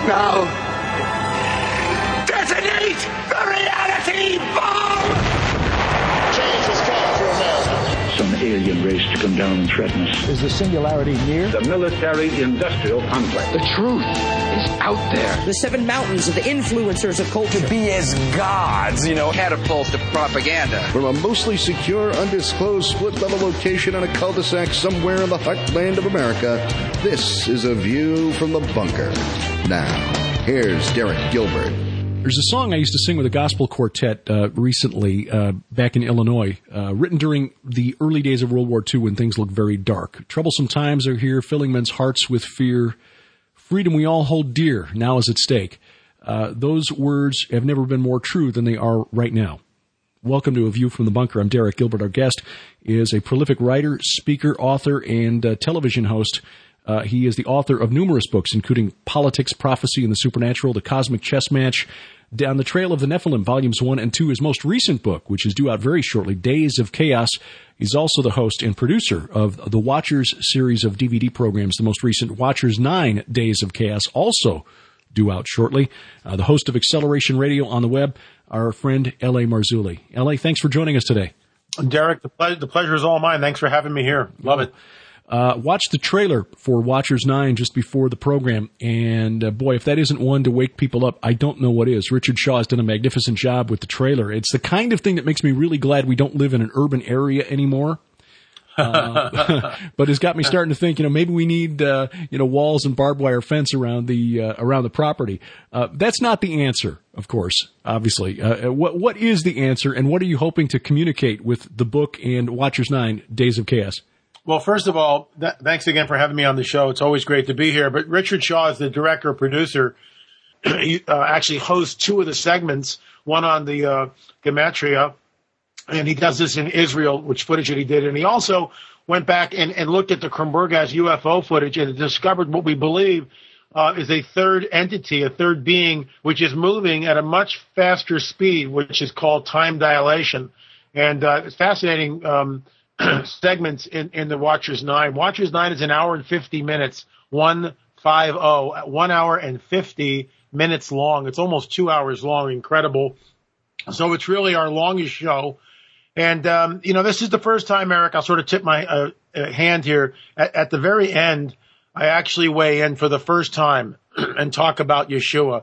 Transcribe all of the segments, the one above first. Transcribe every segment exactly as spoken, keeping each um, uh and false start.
Now, detonate the reality bomb! Change has come for America. Some alien race to come down and threaten us. Is the singularity near? The military-industrial complex. The truth is out there. The seven mountains of the influencers of culture. To be as gods, you know, catapult to propaganda. From a mostly secure, undisclosed split-level location on a cul-de-sac somewhere in the heartland of America, this is A View from the Bunker. Now, here's Derek Gilbert. There's a song I used to sing with a gospel quartet uh, recently uh, back in Illinois, uh, written during the early days of World War Two when things looked very dark. Troublesome times are here, filling men's hearts with fear. Freedom we all hold dear now is at stake. Uh, those words have never been more true than they are right now. Welcome to A View from the Bunker. I'm Derek Gilbert. Our guest is a prolific writer, speaker, author, and uh, television host. Uh, he is the author of numerous books, including Politics, Prophecy, and the Supernatural, The Cosmic Chess Match, Down the Trail of the Nephilim, Volumes one and two, his most recent book, which is due out very shortly, Days of Chaos. He's also the host and producer of the Watchers series of D V D programs, the most recent Watchers nine, Days of Chaos, also due out shortly. Uh, the host of Acceleration Radio on the web, our friend L A. Marzulli. L A, thanks for joining us today. Derek, the, ple- the pleasure is all mine. Thanks for having me here. Love it. Uh, watched the trailer for Watchers nine just before the program, and uh, boy, if that isn't one to wake people up, I don't know what is. Richard Shaw has done a magnificent job with the trailer. It's the kind of thing that makes me really glad we don't live in an urban area anymore. Uh, but it's got me starting to think, you know, maybe we need, uh, you know, walls and barbed wire fence around the uh, around the property. Uh, that's not the answer, of course, obviously. Uh, what what is the answer, and what are you hoping to communicate with the book and Watchers nine, Days of Chaos? Well, first of all, th- thanks again for having me on the show. It's always great to be here. But Richard Shaw is the director, producer. He uh, actually hosts two of the segments, one on the uh, Gematria, and he does this in Israel, which footage that he did. And he also went back and, and looked at the Krumbergas U F O footage and discovered what we believe uh, is a third entity, a third being, which is moving at a much faster speed, which is called time dilation. And uh, it's fascinating um segments in, in the Watchers nine. Watchers nine is an hour and fifty minutes, one five oh, one hour and fifty minutes long. It's almost two hours long. Incredible. So it's really our longest show. And, um, you know, this is the first time, Eric, I'll sort of tip my uh, uh, hand here. At, at the very end, I actually weigh in for the first time and talk about Yeshua.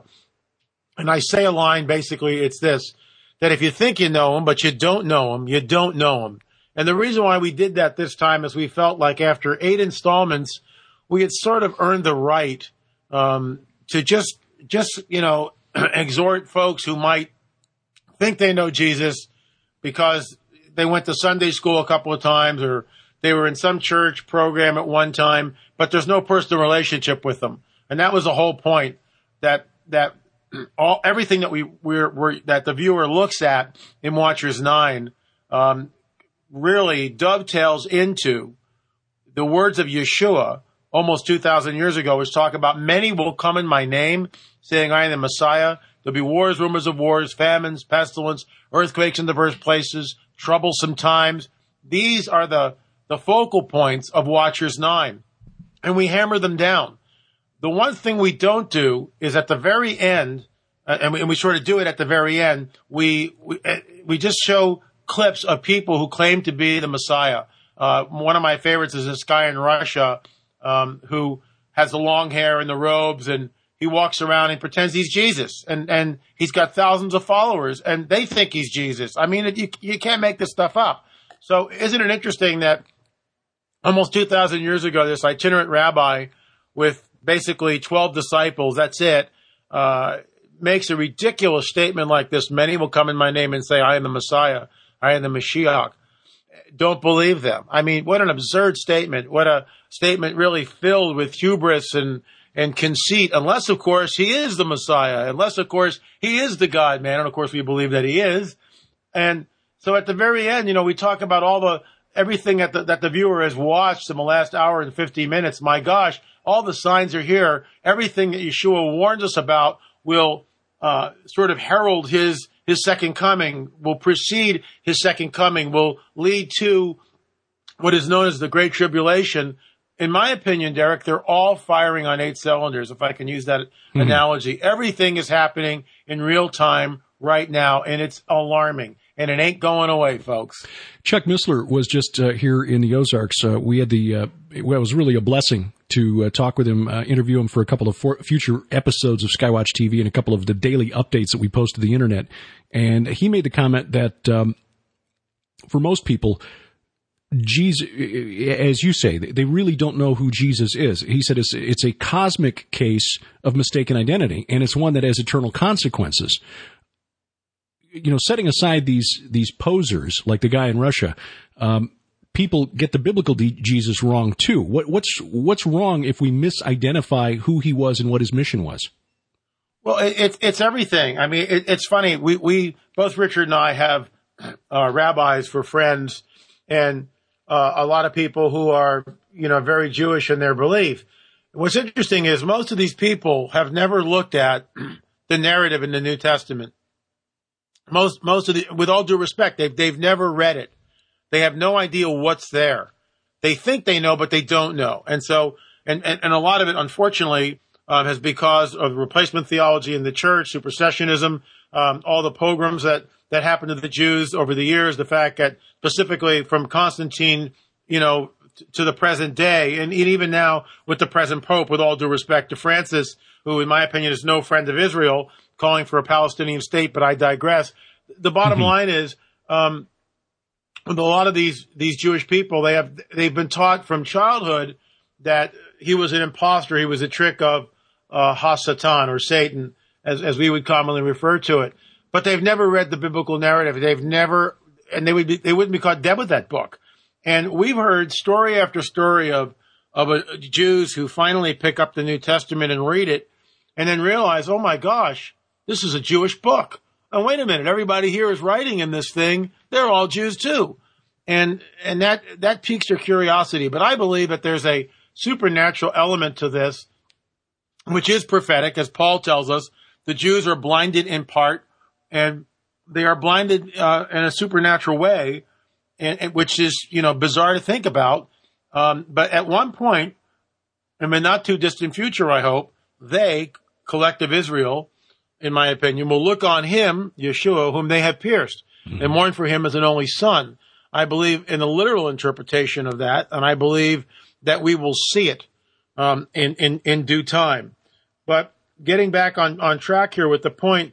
And I say a line, basically, it's this, that if you think you know him, but you don't know him, you don't know him. And the reason why we did that this time is we felt like after eight installments, we had sort of earned the right um, to just, just you know, exhort folks who might think they know Jesus because they went to Sunday school a couple of times or they were in some church program at one time, but there's no personal relationship with them. And that was the whole point, that that all everything that we we're, we're that the viewer looks at in Watchers nine um, really dovetails into the words of Yeshua almost two thousand years ago, which talk about many will come in my name, saying I am the Messiah. There'll be wars, rumors of wars, famines, pestilence, earthquakes in diverse places, troublesome times. These are the, the focal points of Watchers nine, and we hammer them down. The one thing we don't do is at the very end, uh, and, we, and we sort of do it at the very end, we we, uh, we just show clips of people who claim to be the Messiah. Uh, one of my favorites is this guy in Russia um, who has the long hair and the robes, and he walks around and pretends he's Jesus, and, and he's got thousands of followers, and they think he's Jesus. I mean, it, you, you can't make this stuff up. So isn't it interesting that almost two thousand years ago, this itinerant rabbi with basically twelve disciples, that's it, uh, makes a ridiculous statement like this: many will come in my name and say, I am the Messiah. I am the Mashiach. Don't believe them. I mean, what an absurd statement. What a statement really filled with hubris and, and conceit. Unless, of course, he is the Messiah. Unless, of course, he is the God-man. And, of course, we believe that he is. And so at the very end, you know, we talk about all the, everything that the, that the viewer has watched in the last hour and fifty minutes. My gosh, all the signs are here. Everything that Yeshua warns us about will uh, sort of herald his His second coming, will precede his second coming, will lead to what is known as the Great Tribulation, in my opinion, Derek, they're all firing on eight cylinders, if I can use that mm-hmm. analogy. Everything is happening in real time right now, and it's alarming. And it ain't going away, folks. Chuck Missler was just uh, here in the Ozarks. Uh, we had the, uh, well, it was really a blessing to uh, talk with him, uh, interview him for a couple of for- future episodes of Skywatch T V and a couple of the daily updates that we post to the internet. And he made the comment that um, for most people, Jesus, as you say, they really don't know who Jesus is. He said it's, it's a cosmic case of mistaken identity, and it's one that has eternal consequences. You know, setting aside these these posers like the guy in Russia, um, people get the biblical de- Jesus wrong too. What, what's what's wrong if we misidentify who he was and what his mission was? Well, it, it, it's everything. I mean, it, it's funny. We we both Richard and I have uh, rabbis for friends, and uh, a lot of people who are you know very Jewish in their belief. What's interesting is most of these people have never looked at the narrative in the New Testament. Most, most of the, with all due respect, they've, they've never read it. They have no idea what's there. They think they know, but they don't know. And so, and, and, and a lot of it, unfortunately, um, has because of replacement theology in the church, supersessionism, um, all the pogroms that, that happened to the Jews over the years, the fact that specifically from Constantine, you know, t- to the present day, and even now with the present Pope, with all due respect to Francis, who in my opinion is no friend of Israel, calling for a Palestinian state, but I digress. The bottom mm-hmm. line is, um, with a lot of these, these Jewish people, they have, they've been taught from childhood that he was an imposter. He was a trick of, uh, Hasatan or Satan, as, as we would commonly refer to it. But they've never read the biblical narrative. They've never, and they would be, they wouldn't be caught dead with that book. And we've heard story after story of, of a, Jews who finally pick up the New Testament and read it and then realize, oh my gosh, this is a Jewish book. And wait a minute, everybody here is writing in this thing. They're all Jews too. And, and that, that piques their curiosity. But I believe that there's a supernatural element to this, which is prophetic. As Paul tells us, the Jews are blinded in part, and they are blinded, uh, in a supernatural way, and, and which is, you know, bizarre to think about. Um, but at one point, in the not too distant future, I hope, they, collective Israel, in my opinion, will look on him, Yeshua, whom they have pierced, mm-hmm. and mourn for him as an only son. I believe in the literal interpretation of that, and I believe that we will see it um, in, in, in due time. But getting back on, on track here with the point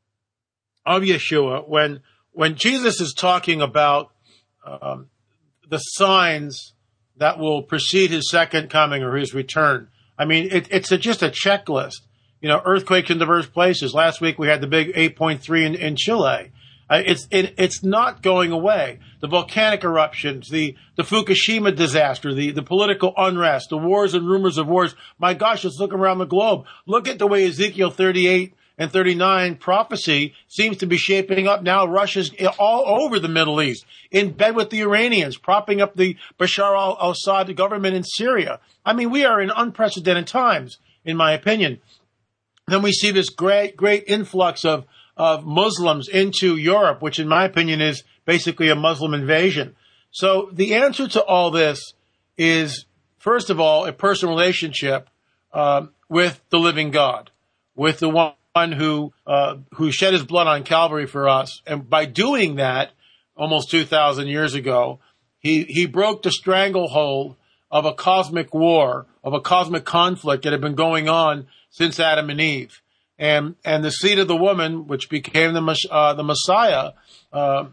of Yeshua, when when Jesus is talking about um, the signs that will precede his second coming or his return, I mean, it, it's a, just a checklist. You know, earthquakes in diverse places. Last week we had the big eight point three in, in Chile. Uh, it's it, it's not going away. The volcanic eruptions, the, the Fukushima disaster, the, the political unrest, the wars and rumors of wars. My gosh, let's look around the globe. Look at the way Ezekiel thirty-eight and thirty-nine prophecy seems to be shaping up now. Russia's all over the Middle East, in bed with the Iranians, propping up the Bashar al-Assad government in Syria. I mean, we are in unprecedented times, in my opinion. Then we see this great, great influx of, of Muslims into Europe, which in my opinion is basically a Muslim invasion. So the answer to all this is, first of all, a personal relationship uh, with the living God, with the one who uh, who shed his blood on Calvary for us. And by doing that, almost two thousand years ago, he, he broke the stranglehold of a cosmic war, of a cosmic conflict that had been going on since Adam and Eve. And, and the seed of the woman, which became the, uh, the Messiah, uh,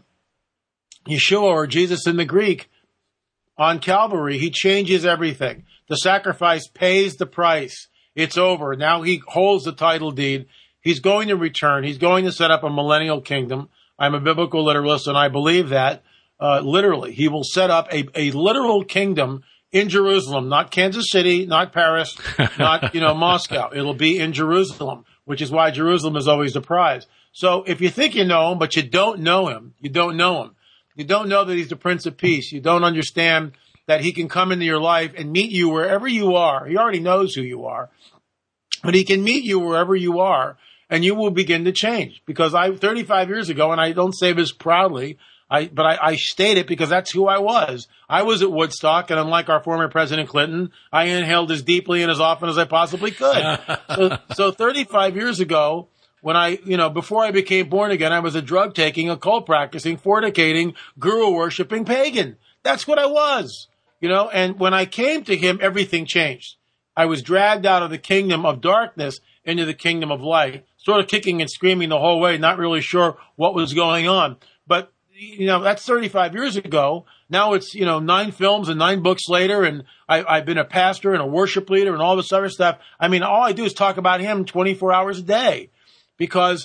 Yeshua, or Jesus in the Greek, on Calvary, he changes everything. The sacrifice pays the price. It's over. Now he holds the title deed. He's going to return. He's going to set up a millennial kingdom. I'm a biblical literalist, and I believe that, uh, literally. He will set up a, a literal kingdom in Jerusalem, not Kansas City, not Paris, not, you know, Moscow. It'll be in Jerusalem, which is why Jerusalem is always the prize. So if you think you know him, but you don't know him, you don't know him. You don't know that he's the Prince of Peace. You don't understand that he can come into your life and meet you wherever you are. He already knows who you are, but he can meet you wherever you are, and you will begin to change. Because I, thirty-five years ago, and I don't say this proudly, I, but I, I state it because that's who I was. I was at Woodstock, and unlike our former President Clinton, I inhaled as deeply and as often as I possibly could. so, so thirty-five years ago, when I, you know, before I became born again, I was a drug taking, occult practicing, fornicating, guru worshiping pagan. That's what I was, you know, and when I came to him, everything changed. I was dragged out of the kingdom of darkness into the kingdom of light, sort of kicking and screaming the whole way, not really sure what was going on. But, you know, that's thirty-five years ago. Now it's, you know, nine films and nine books later, and I, I've been a pastor and a worship leader and all this other stuff. I mean, all I do is talk about him twenty-four hours a day, because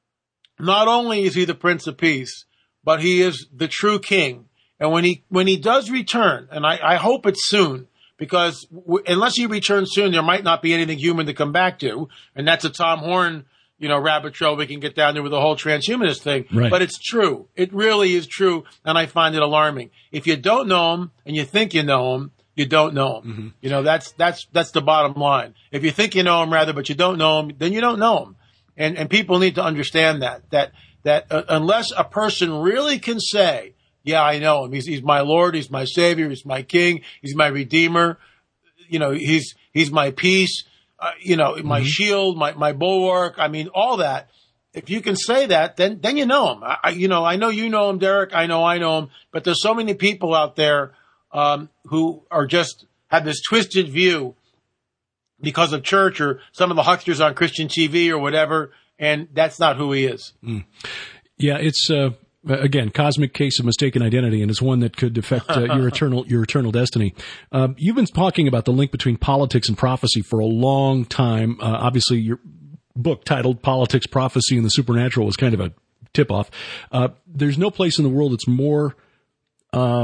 not only is he the Prince of Peace, but he is the true king. And when he, when he does return, and I, I hope it's soon, because w- unless he returns soon, there might not be anything human to come back to. And that's a Tom Horn, you know, rabbit trail we can get down there with the whole transhumanist thing. Right. But it's true. It really is true. And I find it alarming. If you don't know him and you think you know him, you don't know him. Mm-hmm. You know, that's, that's, that's the bottom line. If you think you know him rather, but you don't know him, then you don't know him. And, and people need to understand that, that, that uh, unless a person really can say, yeah, I know him. He's, he's my Lord. He's my Savior. He's my King. He's my Redeemer. You know, he's, he's my peace. Uh, you know, my mm-hmm. shield, my, my bulwark. I mean, all that. If you can say that, then, then you know him. I, you know, I know you know him, Derek. I know I know him. But there's so many people out there, um, who are just, have this twisted view because of church or some of the hucksters on Christian T V or whatever. And that's not who he is. Mm. Yeah, it's, uh, again, cosmic case of mistaken identity, and it's one that could affect uh, your eternal your eternal destiny. Uh, you've been talking about the link between politics and prophecy for a long time. Uh, obviously, your book titled Politics, Prophecy, and the Supernatural was kind of a tip-off. Uh, there's no place in the world that's more uh,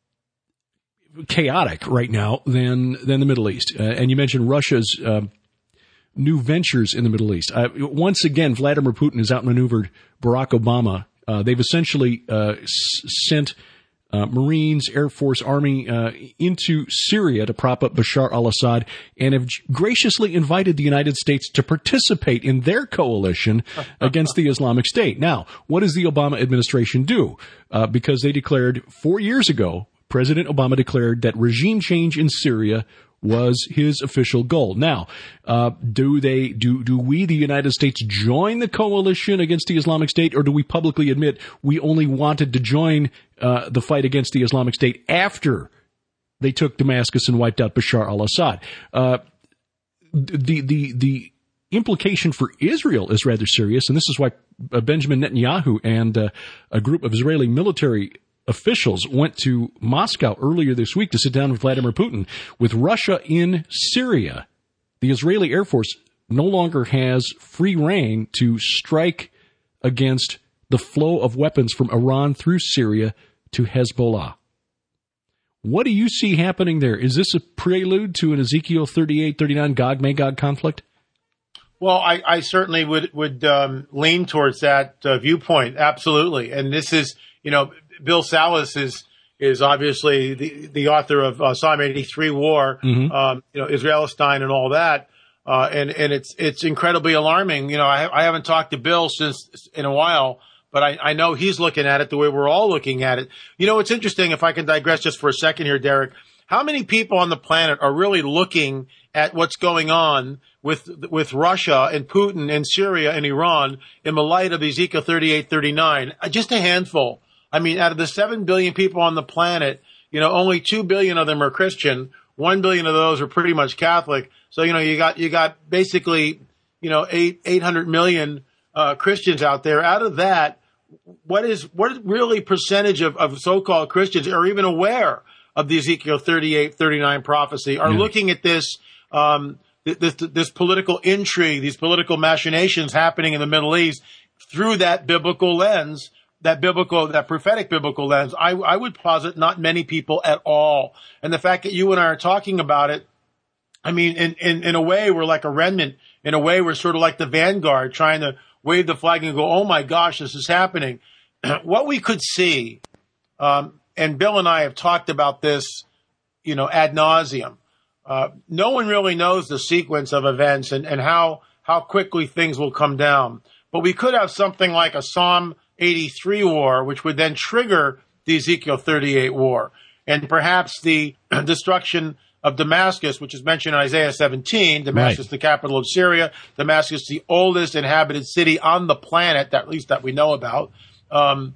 chaotic right now than than the Middle East. Uh, and you mentioned Russia's uh, new ventures in the Middle East. Uh, once again, Vladimir Putin has outmaneuvered Barack Obama. Uh, they've essentially uh, s- sent uh, Marines, Air Force, Army uh, into Syria to prop up Bashar al-Assad, and have graciously invited the United States to participate in their coalition against the Islamic State. Now, what does the Obama administration do? Uh, because they declared four years ago, President Obama declared that regime change in Syria was his official goal. Now, uh, do they, do, do we, the United States, join the coalition against the Islamic State, or do we publicly admit we only wanted to join, uh, the fight against the Islamic State after they took Damascus and wiped out Bashar al-Assad? Uh, the, the, the implication for Israel is rather serious, and this is why uh, Benjamin Netanyahu and, uh, a group of Israeli military officials went to Moscow earlier this week to sit down with Vladimir Putin. With Russia in Syria, the Israeli Air Force no longer has free rein to strike against the flow of weapons from Iran through Syria to Hezbollah. What do you see happening there? Is this a prelude to an Ezekiel thirty-eight thirty-nine Gog-Magog conflict? Well, I, I certainly would, would um, lean towards that uh, viewpoint. Absolutely. And this is, you know, Bill Salas is is obviously the the author of uh, Psalm eighty-three War, mm-hmm. um, you know, Israelistine and all that, uh, and and it's it's incredibly alarming. You know, I, I haven't talked to Bill since in a while, but I, I know he's looking at it the way we're all looking at it. You know, it's interesting. If I can digress just for a second here, Derek, how many people on the planet are really looking at what's going on with with Russia and Putin and Syria and Iran in the light of Ezekiel thirty-eight thirty-nine? Just a handful. I mean, out of the seven billion people on the planet, you know, only two billion of them are Christian. one billion of those are pretty much Catholic. So, you know, you got, you got basically, you know, eight, eight hundred million, uh, Christians out there. Out of that, what is, what really percentage of, of so-called Christians are even aware of the Ezekiel thirty-eight thirty-nine prophecy, are yeah. looking at this, um, this, this political intrigue, these political machinations happening in the Middle East through that biblical lens? That biblical, that prophetic biblical lens, I, I would posit not many people at all. And the fact that you and I are talking about it, I mean, in, in, in a way, we're like a remnant. In a way, we're sort of like the vanguard trying to wave the flag and go, oh my gosh, this is happening. What we could see, um, and Bill and I have talked about this, you know, ad nauseum. Uh, no one really knows the sequence of events and, and how, how quickly things will come down. But we could have something like a Psalm eighty-three war, which would then trigger the Ezekiel thirty-eight war. And perhaps the destruction of Damascus, which is mentioned in Isaiah seventeen, Damascus, right. the capital of Syria, Damascus, the oldest inhabited city on the planet, that, at least that we know about. Um,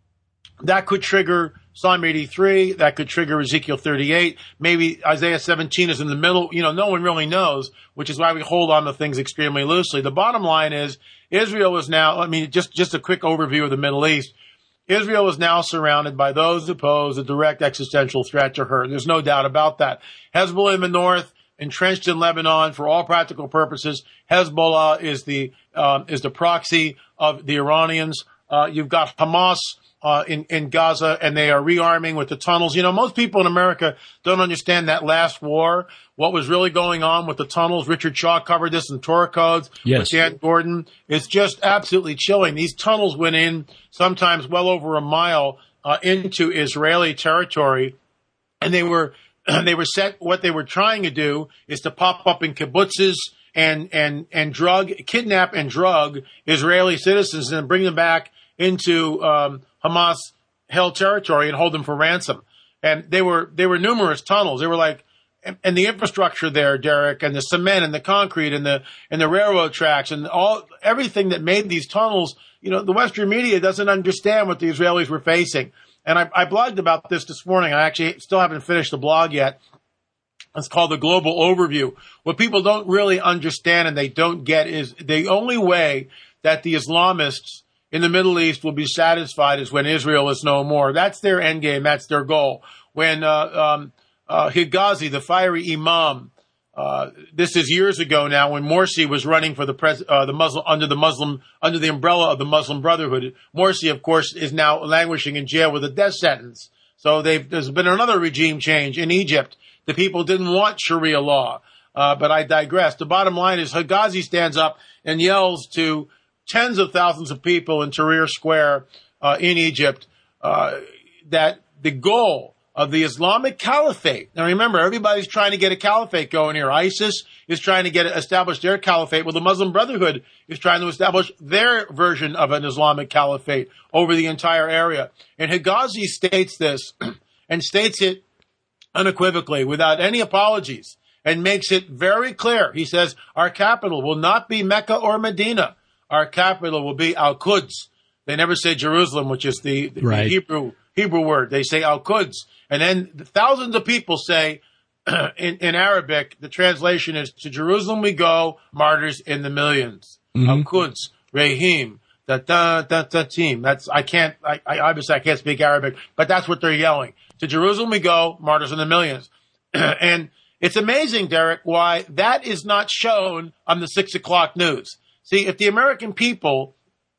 that could trigger Psalm eighty-three. That could trigger Ezekiel thirty-eight. Maybe Isaiah seventeen is in the middle. You know, no one really knows, which is why we hold on to things extremely loosely. The bottom line is Israel is now, I mean, just, just a quick overview of the Middle East. Israel is now surrounded by those who pose a direct existential threat to her. There's no doubt about that. Hezbollah in the north, entrenched in Lebanon for all practical purposes. Hezbollah is the um, is the proxy of the Iranians. Uh, you've got Hamas uh, in in Gaza, and they are rearming with the tunnels. You know, most people in America don't understand that last war. What was really going on with the tunnels? Richard Shaw covered this in Torah Codes yes. with Dan Gordon. It's just absolutely chilling. These tunnels went in sometimes well over a mile uh, into Israeli territory, and they were they were set. What they were trying to do is to pop up in kibbutzes and and and drug, kidnap and drug Israeli citizens and bring them back into um, Hamas-held territory and hold them for ransom. And they were they were numerous tunnels. They were like. And the infrastructure there, Derek, and the cement and the concrete and the and the railroad tracks and all everything that made these tunnels, you know, the Western media doesn't understand what the Israelis were facing. And I, I blogged about this this morning. I actually still haven't finished the blog yet. It's called The Global Overview. What people don't really understand and they don't get is the only way that the Islamists in the Middle East will be satisfied is when Israel is no more. That's their end game. That's their goal. When uh, um Uh, Higazi, the fiery imam, uh, this is years ago now when Morsi was running for the pres- uh, the Muslim, under the Muslim, under the umbrella of the Muslim Brotherhood. Morsi, of course, is now languishing in jail with a death sentence. So they've, there's been another regime change in Egypt. The people didn't want Sharia law. Uh, but I digress. The bottom line is Higazi stands up and yells to tens of thousands of people in Tahrir Square, uh, in Egypt, uh, that the goal of the Islamic Caliphate. Now remember, everybody's trying to get a caliphate going here. ISIS is trying to get establish their caliphate. Well, the Muslim Brotherhood is trying to establish their version of an Islamic Caliphate over the entire area. And Higazi states this and states it unequivocally without any apologies and makes it very clear. He says, our capital will not be Mecca or Medina. Our capital will be Al-Quds. They never say Jerusalem, which is the, the right. Hebrew Hebrew word. They say Al-Quds. And then thousands of people say, in, in Arabic, the translation is, to Jerusalem we go, martyrs in the millions. Mm-hmm. Al-Quds, Rahim, da da da da team. That's, I can't, I, I obviously I can't speak Arabic, but that's what they're yelling. To Jerusalem we go, martyrs in the millions. And it's amazing, Derek, why that is not shown on the six o'clock news. See, if the American people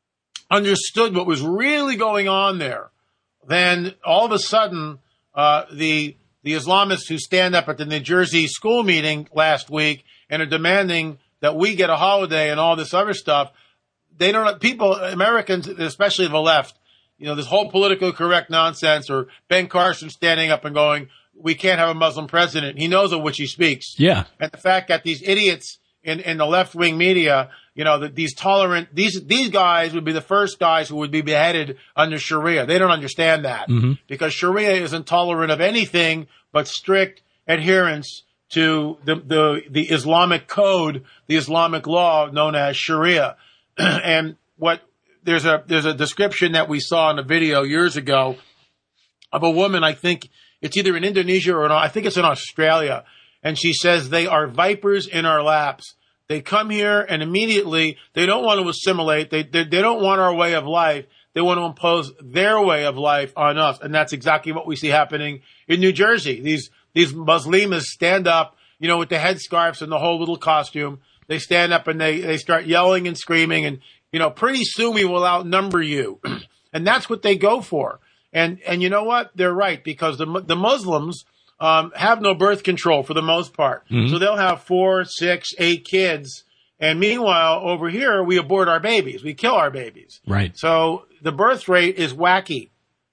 understood what was really going on there, then all of a sudden, uh, the, the Islamists who stand up at the New Jersey school meeting last week and are demanding that we get a holiday and all this other stuff, they don't, people, Americans, especially the left, you know, this whole politically correct nonsense, or Ben Carson standing up and going, we can't have a Muslim president. He knows of which he speaks. Yeah. And the fact that these idiots in, in the left-wing media, you know, that these tolerant, these, these guys would be the first guys who would be beheaded under Sharia. They don't understand that mm-hmm. because Sharia is intolerant of anything but strict adherence to the, the, the Islamic code, the Islamic law known as Sharia. And what, there's a, there's a description that we saw in a video years ago of a woman, I think it's either in Indonesia or in, I think it's in Australia. And she says they are vipers in our laps. They come here and immediately they don't want to assimilate. They, they, they don't want our way of life. They want to impose their way of life on us. And that's exactly what we see happening in New Jersey. These, these Muslims stand up, you know, with the headscarves and the whole little costume. They stand up and they, they start yelling and screaming and, you know, pretty soon we will outnumber you. And that's what they go for. And, and you know what? They're right, because the, the Muslims, um, have no birth control for the most part. Mm-hmm. So they'll have four, six, eight kids. And meanwhile, over here, we abort our babies. We kill our babies. Right. So the birth rate is wacky.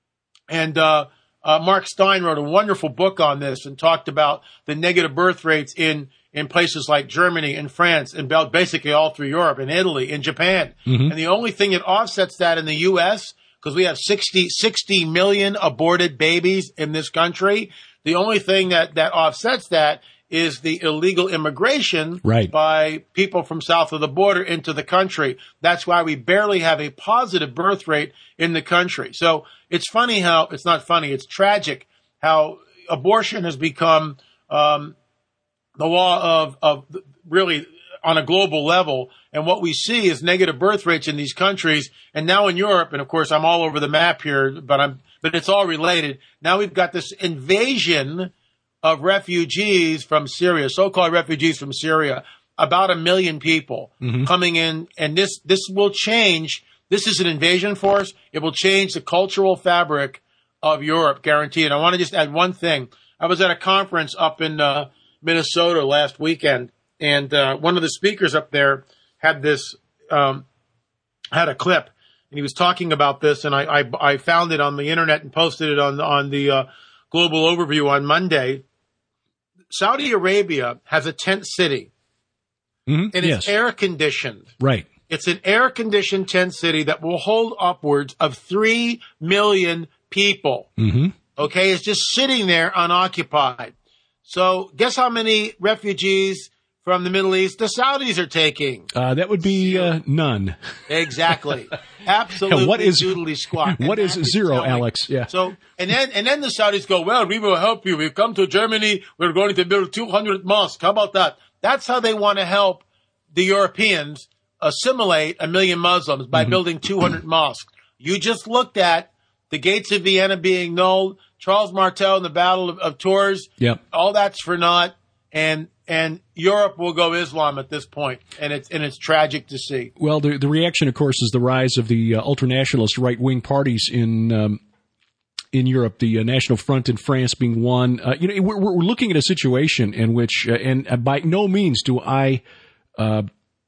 And, uh, uh, Mark Stein wrote a wonderful book on this and talked about the negative birth rates in, in places like Germany and France and basically all through Europe and Italy and Japan. Mm-hmm. And the only thing that offsets that in the U S because we have sixty, sixty million aborted babies in this country. The only thing that, that offsets that is the illegal immigration right. by people from south of the border into the country. That's why we barely have a positive birth rate in the country. So it's funny how, it's not funny, it's tragic how abortion has become um, the law of, of really on a global level. And what we see is negative birth rates in these countries. And now in Europe, and of course I'm all over the map here, but I'm, but it's all related. Now we've got this invasion of refugees from Syria, so-called refugees from Syria, about a million people mm-hmm. coming in. And this, this will change. This is an invasion force. It will change the cultural fabric of Europe, guaranteed. And I want to just add one thing. I was at a conference up in uh, Minnesota last weekend, and uh, one of the speakers up there had this, um, had a clip, and he was talking about this, and I, I, I found it on the internet and posted it on, on the uh, Global Overview on Monday. Saudi Arabia has a tent city, mm-hmm. and yes. it's air-conditioned. Right. It's an air-conditioned tent city that will hold upwards of three million people. Mm-hmm. Okay, it's just sitting there unoccupied. So guess how many refugees from the Middle East the Saudis are taking? Uh, that would be uh, none. Exactly. Absolutely. What is doodly squat. What is zero, telling. Alex? Yeah. So and then and then the Saudis go, well, we will help you. We've come to Germany. We're going to build two hundred mosques. How about that? That's how they want to help the Europeans assimilate a million Muslims by mm-hmm. building two hundred mosques. You just looked at the gates of Vienna being null, Charles Martel in the Battle of, of Tours. Yep. All that's for naught, and and Europe will go Islam at this point, and it's and it's tragic to see. Well, the the reaction, of course, is the rise of the uh, ultranationalist right wing parties in um, in Europe. The uh, National Front in France being one. Uh, you know, we're, we're looking at a situation in which, uh, and uh, by no means do I uh,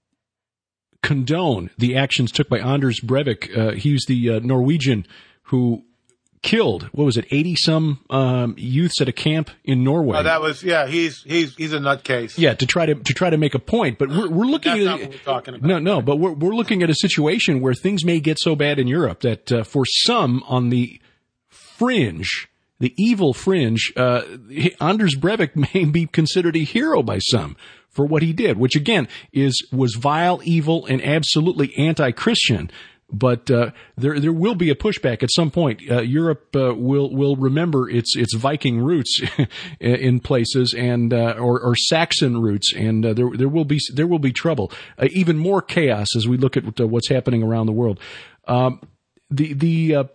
condone the actions took by Anders Breivik. Uh, he's the uh, Norwegian who killed, what was it, eighty-some um, youths at a camp in Norway. Oh, that was, yeah, he's he's he's a nutcase. Yeah, to try to to try to make a point. But we're, we're looking That's at... not what we're talking about. No, no, but we're, we're looking at a situation where things may get so bad in Europe that uh, for some on the fringe, the evil fringe, uh, Anders Breivik may be considered a hero by some for what he did, which again is was vile, evil, and absolutely anti-Christian. But uh, there there will be a pushback at some point. Uh, Europe uh, will will remember its its Viking roots in places, and uh, or, or Saxon roots, and uh, there there will be there will be trouble, uh, even more chaos as we look at uh, what's happening around the world. Um, the the uh,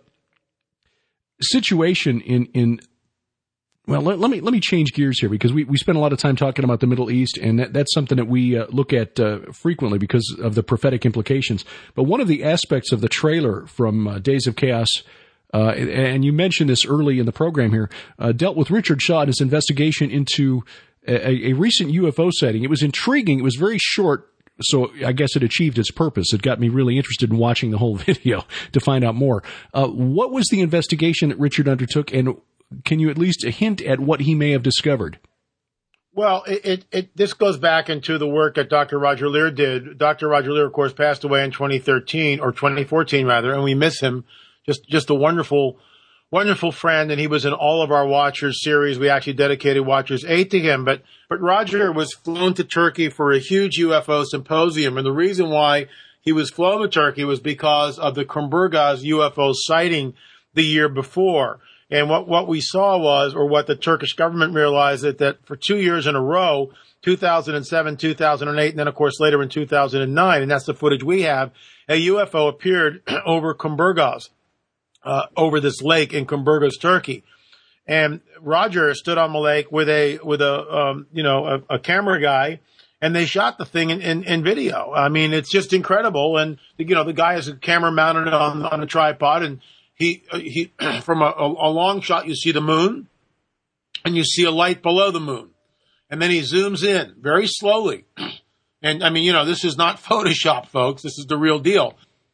situation in in Well, let, let me let me change gears here, because we, we spend a lot of time talking about the Middle East, and that, that's something that we uh, look at uh, frequently because of the prophetic implications. But one of the aspects of the trailer from uh, Days of Chaos, uh, and you mentioned this early in the program here, uh, dealt with Richard Shaw and his investigation into a, a recent U F O sighting. It was intriguing. It was very short, so I guess it achieved its purpose. It got me really interested in watching the whole video to find out more. Uh, what was the investigation that Richard undertook, and can you at least hint at what he may have discovered? Well, it, it, it this goes back into the work that Doctor Roger Leir did. Doctor Roger Leir, of course, passed away in twenty thirteen, or twenty fourteen rather, and we miss him. Just just a wonderful, wonderful friend, and he was in all of our Watchers series. We actually dedicated Watchers eight to him. But but Roger was flown to Turkey for a huge U F O symposium, and the reason why he was flown to Turkey was because of the Kumburgaz U F O sighting the year before. And what, what we saw was, or what the Turkish government realized, that, that for two years in a row, two thousand seven, two thousand eight, and then, of course, later in two thousand nine, and that's the footage we have, a U F O appeared over Kumburgaz, uh, over this lake in Kumburgaz, Turkey. And Roger stood on the lake with a, with a, um, you know, a, a camera guy, and they shot the thing in, in, in video. I mean, it's just incredible. And, you know, the guy has a camera mounted on, on a tripod, and He, he, from a, a long shot, you see the moon, and you see a light below the moon. And then he zooms in very slowly. And I mean, you know, this is not Photoshop, folks. This is the real deal.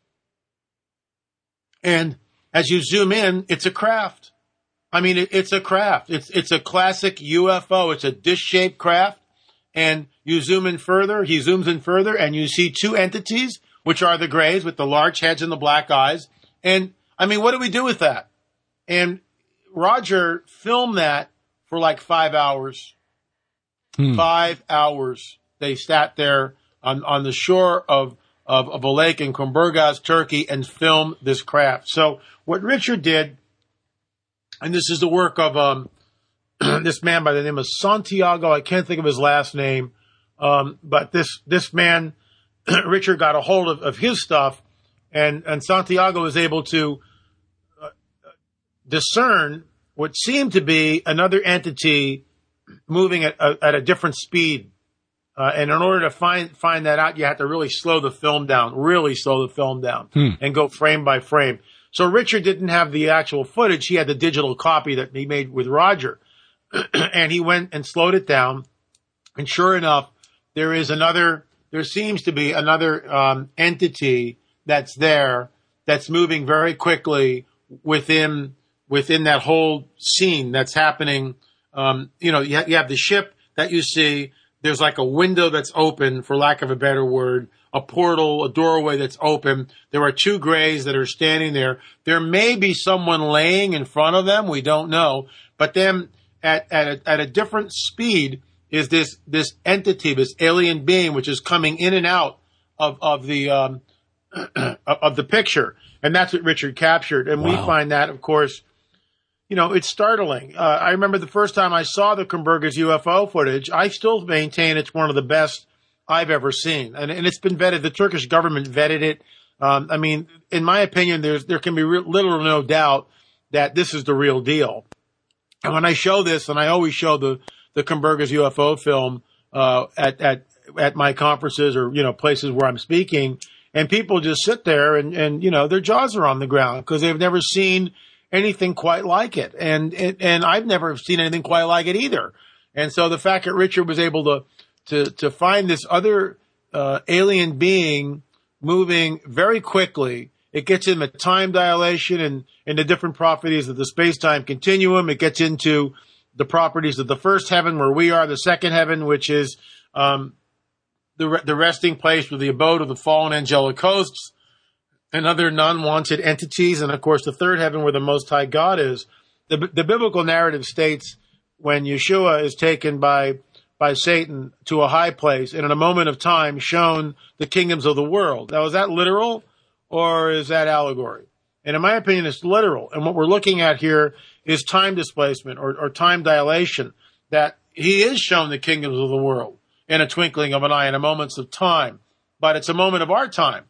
And as you zoom in, it's a craft. I mean, it, it's a craft. It's, it's a classic U F O. It's a dish-shaped craft. And you zoom in further, he zooms in further, and you see two entities, which are the grays with the large heads and the black eyes. And I mean, what do we do with that? And Roger filmed that for like five hours. Hmm. Five hours. They sat there on, on the shore of, of, of a lake in Kumburgaz, Turkey, and filmed this craft. So what Richard did, and this is the work of um, this man by the name of Santiago. I can't think of his last name, um, but this this man, Richard, got a hold of, of his stuff, and, and Santiago was able to uh, discern what seemed to be another entity moving at a, at a different speed. Uh, and in order to find find that out, you have to really slow the film down, really slow the film down, hmm. and go frame by frame. So Richard didn't have the actual footage. He had the digital copy that he made with Roger. And he went and slowed it down. And sure enough, there is another, there seems to be another um, entity that's there that's moving very quickly within within that whole scene that's happening. Um, you know, you, ha- you have the ship that you see. There's like a window that's open, for lack of a better word, a portal, a doorway that's open. There are two grays that are standing there. There may be someone laying in front of them. We don't know. But then at, at, a, at a different speed is this, this entity, this alien being, which is coming in and out of, of the, um, of the picture. And that's what Richard captured. And wow. we find that, of course, you know, it's startling. Uh, I remember the first time I saw the Kumburgaz U F O footage, I still maintain it's one of the best I've ever seen. And, and it's been vetted. The Turkish government vetted it. Um, I mean, in my opinion, there's, there can be re- little or no doubt that this is the real deal. And when I show this, and I always show the, the Kumburgaz U F O film, uh, at, at, at my conferences or, you know, places where I'm speaking, and people just sit there and, and, you know, their jaws are on the ground because they've never seen anything quite like it. And, and, and I've never seen anything quite like it either. And so the fact that Richard was able to, to, to find this other, uh, alien being moving very quickly, it gets into time dilation and, and the different properties of the space-time continuum. It gets into the properties of the first heaven where we are, the second heaven, which is, um, the, the resting place or the abode of the fallen angelic hosts and other non-wanted entities. And of course, the third heaven where the Most High God is. The, the biblical narrative states when Yeshua is taken by, by Satan to a high place and in a moment of time shown the kingdoms of the world. Now, is that literal or is that allegory? And in my opinion, it's literal. And what we're looking at here is time displacement or, or time dilation, that he is shown the kingdoms of the world in a twinkling of an eye, in a moments of time. But it's a moment of our time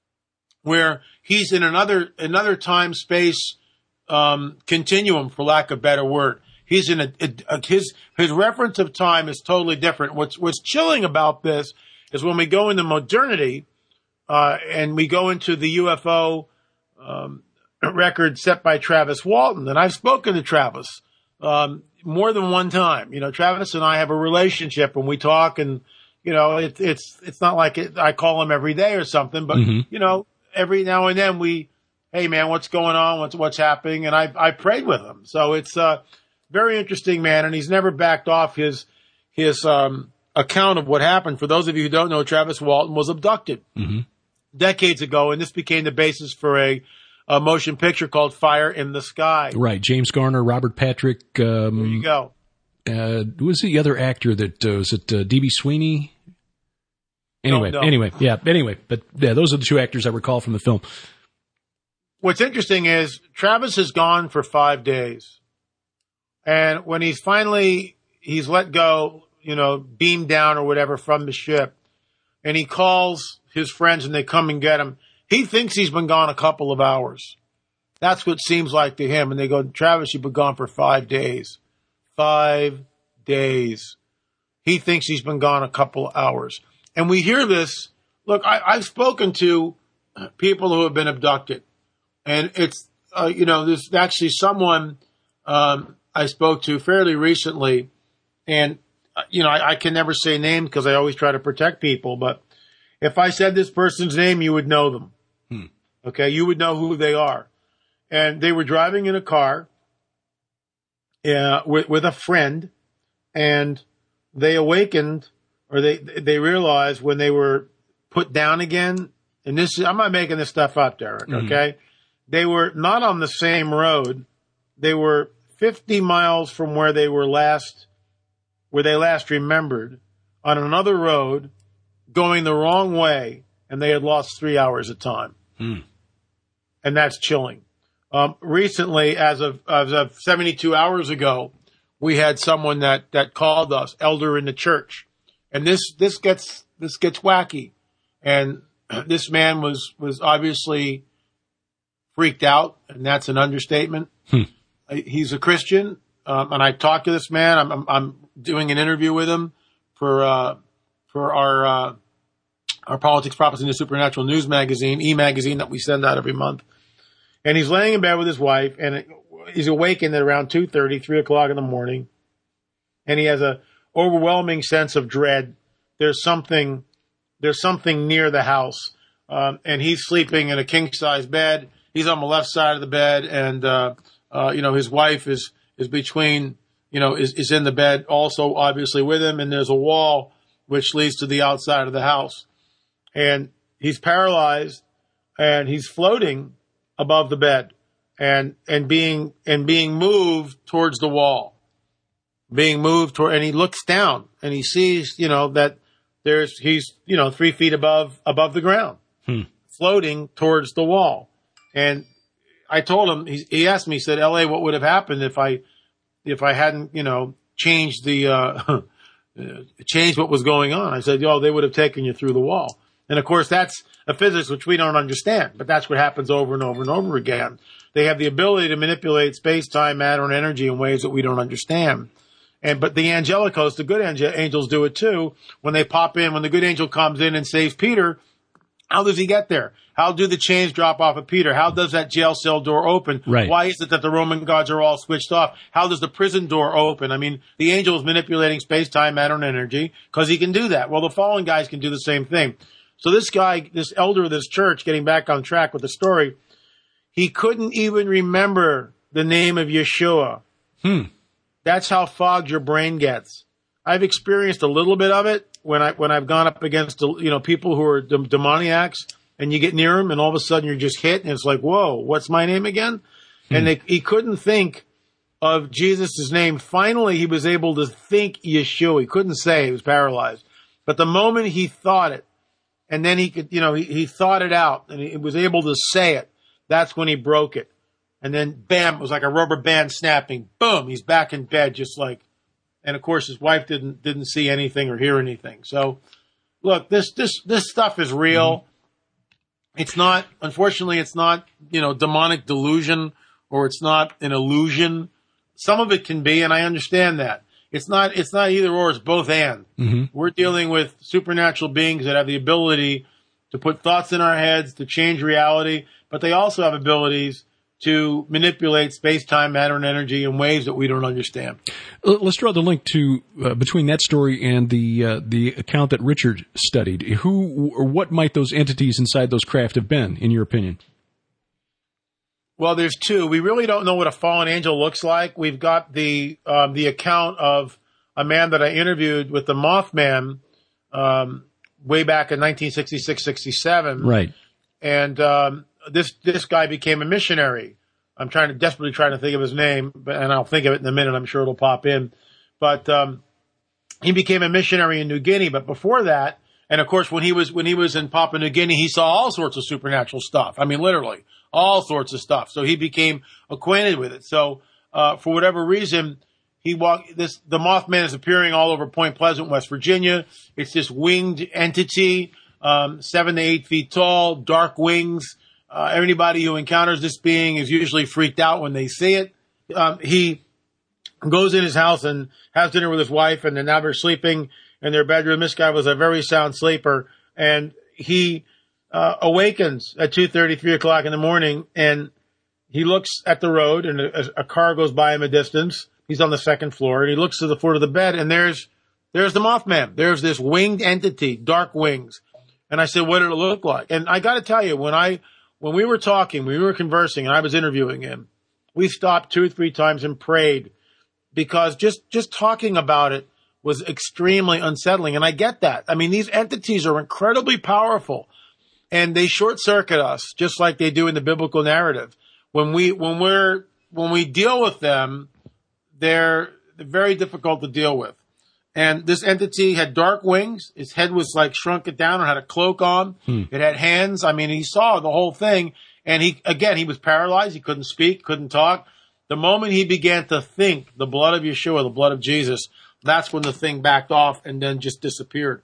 where he's in another another time space um, continuum, for lack of a better word. He's in a, a, a his his reference of time is totally different. What's what's chilling about this is when we go into modernity uh, and we go into the U F O um, record set by Travis Walton, and I've spoken to Travis um, more than one time. You know, Travis and I have a relationship, and we talk, and you know, it, it's it's not like it, I call him every day or something, but mm-hmm. you know. Every now and then we, hey man, what's going on? What's, what's happening? And I, I prayed with him. So it's a very interesting man. And he's never backed off his, his, um, account of what happened. For those of you who don't know, Travis Walton was abducted mm-hmm. decades ago. And this became the basis for a, a motion picture called Fire in the Sky. Right. James Garner, Robert Patrick. Um, there you go. Uh, who was the other actor that, uh, was it, uh, D B Sweeney? Anyway, no, no. anyway, yeah, anyway, but yeah, those are the two actors I recall from the film. What's interesting is Travis has gone for five days. And when he's finally, he's let go, you know, beamed down or whatever from the ship, and he calls his friends and they come and get him, he thinks he's been gone a couple of hours. That's what it seems like to him. And they go, Travis, you've been gone for five days. Five days. He thinks he's been gone a couple of hours. And we hear this. Look, I, I've spoken to people who have been abducted. And it's, uh, you know, there's actually someone um, I spoke to fairly recently. And, uh, you know, I, I can never say names because I always try to protect people. But if I said this person's name, you would know them. Hmm. Okay? You would know who they are. And they were driving in a car uh, with, with a friend. And they awakened, or they they realized when they were put down again, and this I'm not making this stuff up, Derek, okay? Mm-hmm. They were not on the same road. They were fifty miles from where they were last, where they last remembered, on another road, going the wrong way, and they had lost three hours of time. Hmm. And that's chilling. Um, recently, as of, as of seventy-two hours ago, we had someone that, that called us, elder in the church. And this, this gets, this gets wacky. And this man was, was obviously freaked out, and that's an understatement. Hmm. He's a Christian. Um, and I talked to this man. I'm, I'm, I'm doing an interview with him for, uh, for our, uh, our Politics, Prophecy, and the Supernatural news magazine, e-magazine that we send out every month. And he's laying in bed with his wife, and it, he's awakened at around two thirty, three o'clock in the morning. And he has a overwhelming sense of dread. There's something, there's something near the house. Um, and he's sleeping in a king-size bed. He's on the left side of the bed, and, uh, uh, you know, his wife is, is between, you know, is, is in the bed also obviously with him. And there's a wall which leads to the outside of the house. And he's paralyzed, and he's floating above the bed and, and being, and being moved towards the wall, being moved toward, and he looks down and he sees, you know, that there's, he's, you know, three feet above, above the ground, hmm. floating towards the wall. And I told him, he, he asked me, he said, L A, what would have happened if I, if I hadn't, you know, changed the, uh, changed what was going on? I said, yo, they would have taken you through the wall. And of course, that's a physics which we don't understand, but that's what happens over and over and over again. They have the ability to manipulate space, time, matter, and energy in ways that we don't understand. And, but the angelicos, the good angel, angels do it too. When they pop in, when the good angel comes in and saves Peter, how does he get there? How do the chains drop off of Peter? How does that jail cell door open? Right. Why is it that the Roman guards are all switched off? How does the prison door open? I mean, the angel is manipulating space, time, matter, and energy because he can do that. Well, the fallen guys can do the same thing. So this guy, this elder of this church, getting back on track with the story, he couldn't even remember the name of Yeshua. Hmm. That's how fogged your brain gets. I've experienced a little bit of it when I when I've gone up against you know people who are de- demoniacs, and you get near them, and all of a sudden you're just hit, and it's like, whoa, what's my name again? Hmm. And they, he couldn't think of Jesus' name. Finally, he was able to think Yeshua. He couldn't say; he was paralyzed. But the moment he thought it, and then he could, you know, he, he thought it out, and he was able to say it. That's when he broke it. And then, bam, it was like a rubber band snapping. Boom, he's back in bed, just like. And of course, his wife didn't didn't see anything or hear anything. So, look, this this this stuff is real. Mm-hmm. It's not, unfortunately, it's not you know demonic delusion, or it's not an illusion. Some of it can be, and I understand that. It's not it's not either or. It's both and. Mm-hmm. We're dealing with supernatural beings that have the ability to put thoughts in our heads, to change reality, but they also have abilities to manipulate space, time, matter, and energy in ways that we don't understand. Let's draw the link to uh, between that story and the uh, the account that Richard studied. Who or what might those entities inside those craft have been, in your opinion? Well, there's two. We really don't know what a fallen angel looks like. We've got the um, the account of a man that I interviewed with the Mothman um, way back in nineteen sixty-six, sixty-seven. Right. And um, this this guy became a missionary. I'm trying to desperately trying to think of his name, but and I'll think of it in a minute. I'm sure it'll pop in. But um, he became a missionary in New Guinea. But before that, and of course, when he was when he was in Papua New Guinea, he saw all sorts of supernatural stuff. I mean, literally all sorts of stuff. So he became acquainted with it. So uh, for whatever reason, he walked. This the Mothman is appearing all over Point Pleasant, West Virginia. It's this winged entity, um, seven to eight feet tall, dark wings. Uh, everybody who encounters this being is usually freaked out when they see it. Um, he goes in his house and has dinner with his wife, and then now they're sleeping in their bedroom. This guy was a very sound sleeper, and he uh, awakens at two thirty, three o'clock in the morning, and he looks at the road, and a, a car goes by him a distance. He's on the second floor, and he looks to the foot of the bed, and there's there's the Mothman. There's this winged entity, dark wings. And I said, what did it look like? And I got to tell you, when I when we were talking, we were conversing, and I was interviewing him, we stopped two or three times and prayed, because just just talking about it was extremely unsettling. And I get that. I mean, these entities are incredibly powerful. and they short circuit us just like they do in the biblical narrative. When we when we're when we deal with them, they're very difficult to deal with. And this entity had dark wings. His head was like shrunk it down or had a cloak on. Hmm. It had hands. I mean, he saw the whole thing. And he, again, he was paralyzed. He couldn't speak, couldn't talk. The moment he began to think the blood of Yeshua, the blood of Jesus, that's when the thing backed off and then just disappeared.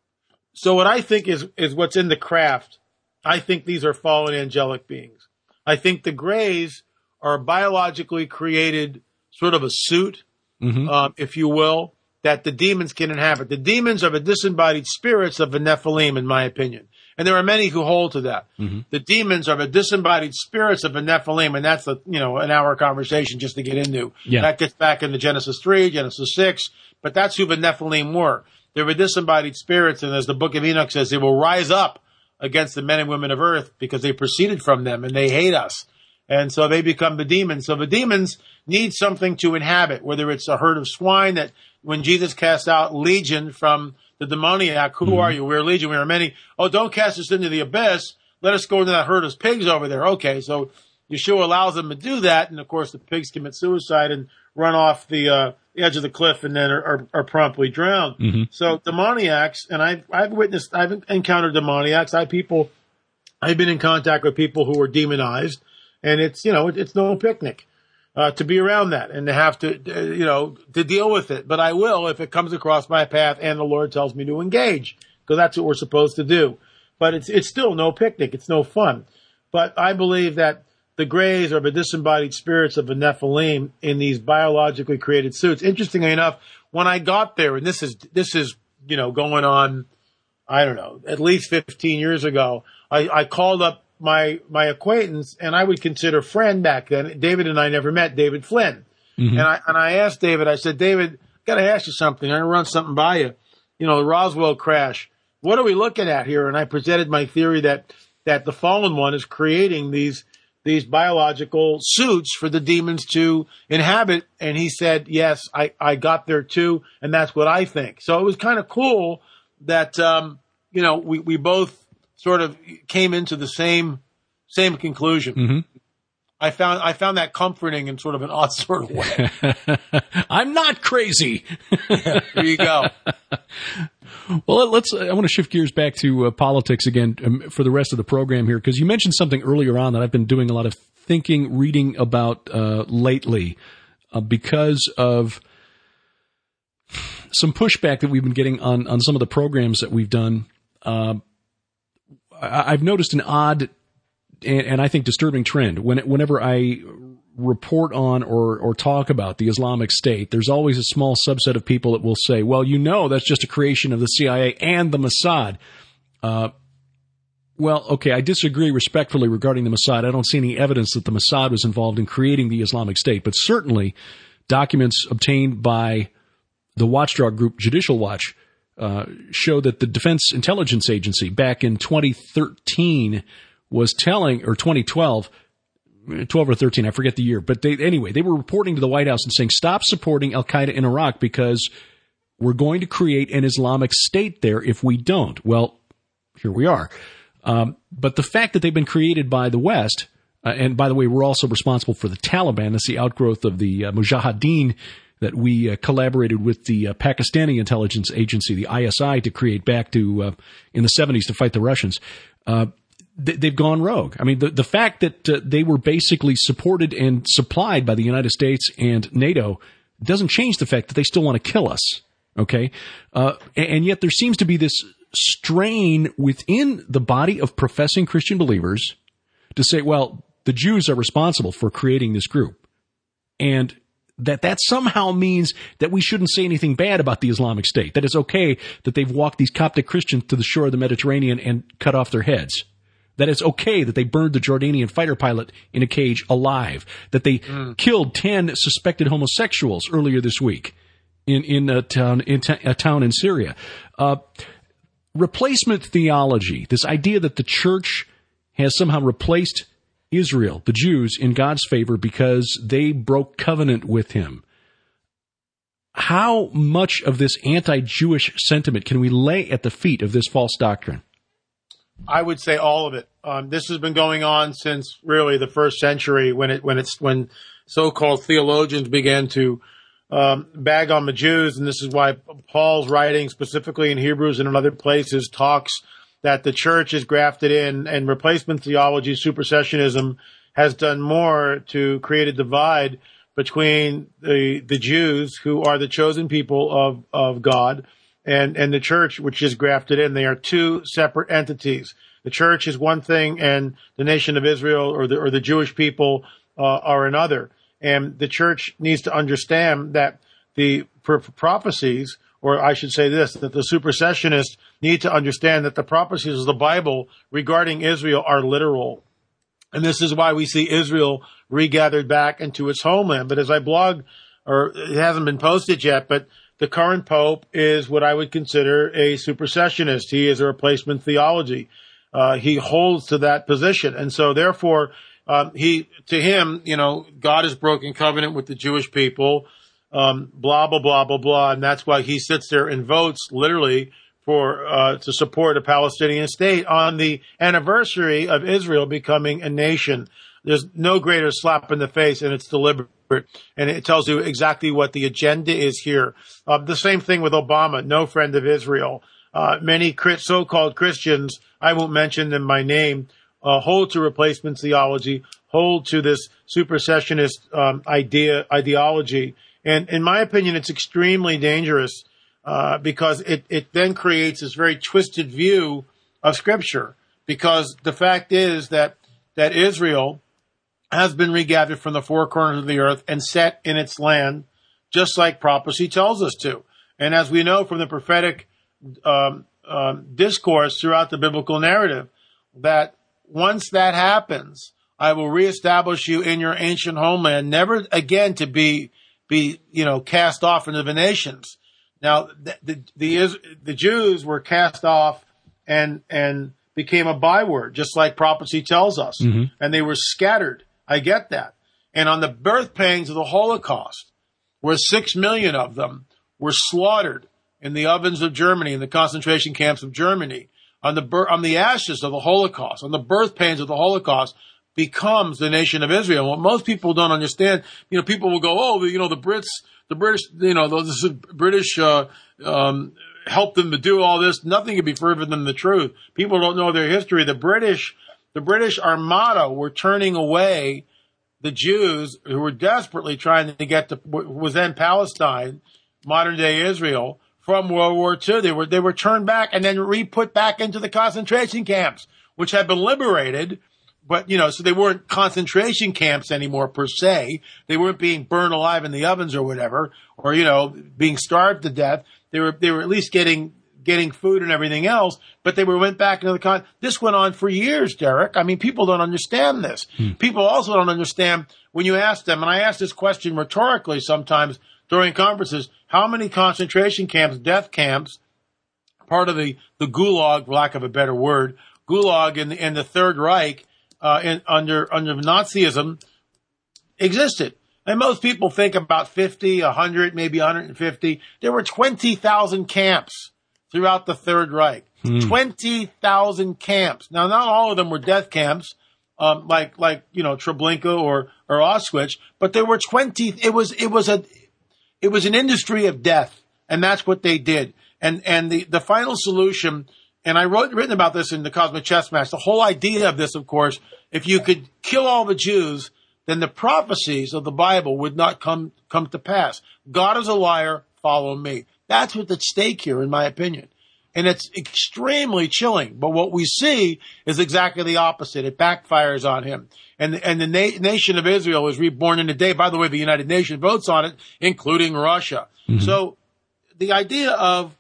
So what I think is, is what's in the craft. I think these are fallen angelic beings. I think the Greys are a biologically created sort of a suit, mm-hmm. um, if you will, that the demons can inhabit. The demons are the disembodied spirits of the Nephilim, in my opinion. And there are many who hold to that. Mm-hmm. The demons are the disembodied spirits of the Nephilim, and that's a, you know, an hour conversation just to get into. Yeah. That gets back into Genesis three, Genesis six, but that's who the Nephilim were. They were disembodied spirits, and as the book of Enoch says, they will rise up against the men and women of earth because they proceeded from them, and they hate us. And so they become the demons. So the demons need something to inhabit, whether it's a herd of swine that when Jesus cast out Legion from the demoniac, who mm-hmm. are you? We're Legion, we are many. Oh, don't cast us into the abyss. Let us go into that herd of pigs over there. Okay, so Yeshua allows them to do that. And, of course, the pigs commit suicide and run off the uh, edge of the cliff and then are, are, are promptly drowned. Mm-hmm. So demoniacs, and I've, I've witnessed, I've encountered demoniacs. I people, I've been in contact with people who were demonized. And it's, you know, it, it's no picnic. Uh, to be around that and to have to, uh, you know, to deal with it. But I will if it comes across my path and the Lord tells me to engage, because that's what we're supposed to do. But it's it's still no picnic. It's no fun. But I believe that the Greys are the disembodied spirits of the Nephilim in these biologically created suits. Interestingly enough, when I got there, and this is, this is, you know, going on, I don't know, at least fifteen years ago, I, I called up my my acquaintance, and I would consider friend back then. David and I never met, David Flynn. Mm-hmm. And I and I asked David, I said, David, got to ask you something. I'm going to run something by you. You know, the Roswell crash. What are we looking at here? And I presented my theory that that the fallen one is creating these these biological suits for the demons to inhabit. And he said, yes, I, I got there too, and that's what I think. So it was kind of cool that, um, you know, we, we both sort of came into the same same conclusion. Mm-hmm. I found I found that comforting in sort of an odd sort of way. I'm not crazy. Yeah, there you go. Well, let's. I want to shift gears back to uh, politics again um, for the rest of the program here, because you mentioned something earlier on that I've been doing a lot of thinking, reading about uh, lately, uh, because of some pushback that we've been getting on on some of the programs that we've done. Uh, I've noticed an odd and, and I think disturbing trend. When, whenever I report on or, or talk about the Islamic State, there's always a small subset of people that will say, well, you know, that's just a creation of the C I A and the Mossad. Uh, well, okay, I disagree respectfully regarding the Mossad. I don't see any evidence that the Mossad was involved in creating the Islamic State, but certainly documents obtained by the watchdog group Judicial Watch Uh, show that the Defense Intelligence Agency back in twenty thirteen was telling, or twenty twelve, twelve or thirteen, I forget the year, but they, anyway, they were reporting to the White House and saying, stop supporting Al-Qaeda in Iraq because we're going to create an Islamic State there if we don't. Well, here we are. Um, but the fact that they've been created by the West, uh, and by the way, we're also responsible for the Taliban. That's the outgrowth of the uh, Mujahideen that we uh, collaborated with the uh, Pakistani intelligence agency, the I S I, to create back to uh, in the seventies to fight the Russians. Uh, they, they've gone rogue. I mean, the, the fact that uh, they were basically supported and supplied by the United States and NATO doesn't change the fact that they still want to kill us. Okay, uh, and, and yet there seems to be this strain within the body of professing Christian believers to say, well, the Jews are responsible for creating this group, and that that somehow means that we shouldn't say anything bad about the Islamic State, that it's okay that they've walked these Coptic Christians to the shore of the Mediterranean and cut off their heads, that it's okay that they burned the Jordanian fighter pilot in a cage alive, that they mm. killed ten suspected homosexuals earlier this week in, in, a, town, in t- a town in Syria. Uh, replacement theology, this idea that the church has somehow replaced Israel, the Jews, in God's favor because they broke covenant with him. How much of this anti-Jewish sentiment can we lay at the feet of this false doctrine? I would say all of it. Um, this has been going on since really the first century, when it when it's when so-called theologians began to um, bag on the Jews, and this is why Paul's writing, specifically in Hebrews and in other places, talks that the church is grafted in, and replacement theology, supersessionism, has done more to create a divide between the the Jews, who are the chosen people of, of God, and, and the church, which is grafted in. They are two separate entities. The church is one thing, and the nation of Israel, or the or the Jewish people, uh, are another. And the church needs to understand that the pro- prophecies, or I should say this, that the supersessionists need to understand that the prophecies of the Bible regarding Israel are literal. And this is why we see Israel regathered back into its homeland. But as I blog, or it hasn't been posted yet, but the current pope is what I would consider a supersessionist. He is a replacement theology. Uh, he holds to that position. And so therefore, um, he, to him, you know, God has broken covenant with the Jewish people, um, blah, blah, blah, blah, blah. And that's why he sits there and votes literally for uh to support a Palestinian state on the anniversary of Israel becoming a nation. There's no greater slap in the face, and it's deliberate, and it tells you exactly what the agenda is here. Uh, the same thing with Obama, no friend of Israel. Uh, many so-called Christians, I won't mention them by name, uh, hold to replacement theology, hold to this supersessionist um, idea ideology, and in my opinion, it's extremely dangerous. Uh, because it, it then creates this very twisted view of Scripture. Because the fact is that, that Israel has been regathered from the four corners of the earth and set in its land, just like prophecy tells us to. And as we know from the prophetic um, um, discourse throughout the biblical narrative, that once that happens, I will reestablish you in your ancient homeland, never again to be, be, you know, cast off into the nations. Now, the, the, the, the Jews were cast off and, and became a byword, just like prophecy tells us. Mm-hmm. And they were scattered. I get that. And on the birth pangs of the Holocaust, where six million of them were slaughtered in the ovens of Germany, in the concentration camps of Germany, on the, on the ashes of the Holocaust, on the birth pains of the Holocaust, becomes the nation of Israel. What most people don't understand, you know, people will go, oh, you know, the Brits, the British, you know, the British uh, um, helped them to do all this. Nothing could be further than the truth. People don't know their history. The British, the British Armada were turning away the Jews who were desperately trying to get to what was then Palestine, modern day Israel, from World War Two. They were they were turned back and then re-put back into the concentration camps, which had been liberated. But, you know, so they weren't concentration camps anymore per se. They weren't being burned alive in the ovens or whatever, or, you know, being starved to death. They were, they were at least getting, getting food and everything else, but they were went back into the con. This went on for years, Derek. I mean, people don't understand this. Hmm. People also don't understand when you ask them, and I ask this question rhetorically sometimes during conferences, how many concentration camps, death camps, part of the, the Gulag, for lack of a better word, Gulag in the, in the Third Reich, Uh, in, under, under Nazism existed. And most people think about fifty, one hundred, maybe one hundred fifty. There were twenty thousand camps throughout the Third Reich. Hmm. twenty thousand camps. Now, not all of them were death camps, um, like, like, you know, Treblinka or, or Auschwitz, but there were twenty, it was, it was a, it was an industry of death. And that's what they did. And, and the, the final solution, and I wrote, written about this in the Cosmic Chess Match. The whole idea of this, of course, if you could kill all the Jews, then the prophecies of the Bible would not come, come to pass. God is a liar, follow me. That's what's at stake here, in my opinion. And it's extremely chilling. But what we see is exactly the opposite. It backfires on him. And, and the na- nation of Israel is reborn in a day. By the way, the United Nations votes on it, including Russia. Mm-hmm. So the idea of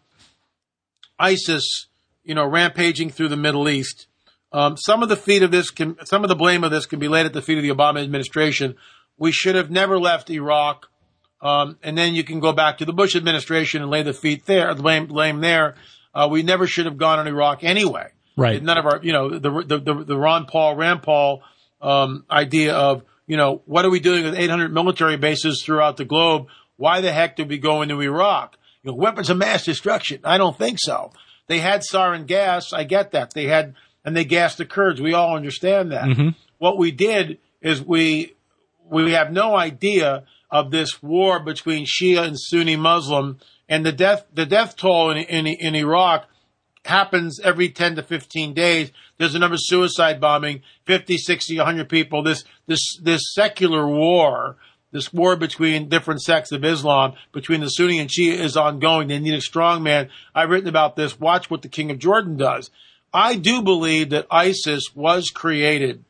ISIS, you know, rampaging through the Middle East, um, some of the feet of this can, some of the blame of this can be laid at the feet of the Obama administration. We should have never left Iraq. Um, and then you can go back to the Bush administration and lay the feet there, the blame, blame there. Uh, we never should have gone on Iraq anyway. Right. None of our, you know, the, the, the, the Ron Paul, Rand Paul, um, idea of, you know, what are we doing with eight hundred military bases throughout the globe? Why the heck did we go into Iraq? You know, weapons of mass destruction. I don't think so. They had sarin gas. I get that. They had, and they gassed the Kurds. We all understand that. Mm-hmm. What we did is we we have no idea of this war between Shia and Sunni Muslim, and the death the death toll in in, in Iraq happens every ten to fifteen days. There's another suicide bombing, fifty, sixty, one hundred people. This this this secular war, this war between different sects of Islam, between the Sunni and Shia, is ongoing. They need a strong man. I've written about this. Watch what the King of Jordan does. I do believe that ISIS was created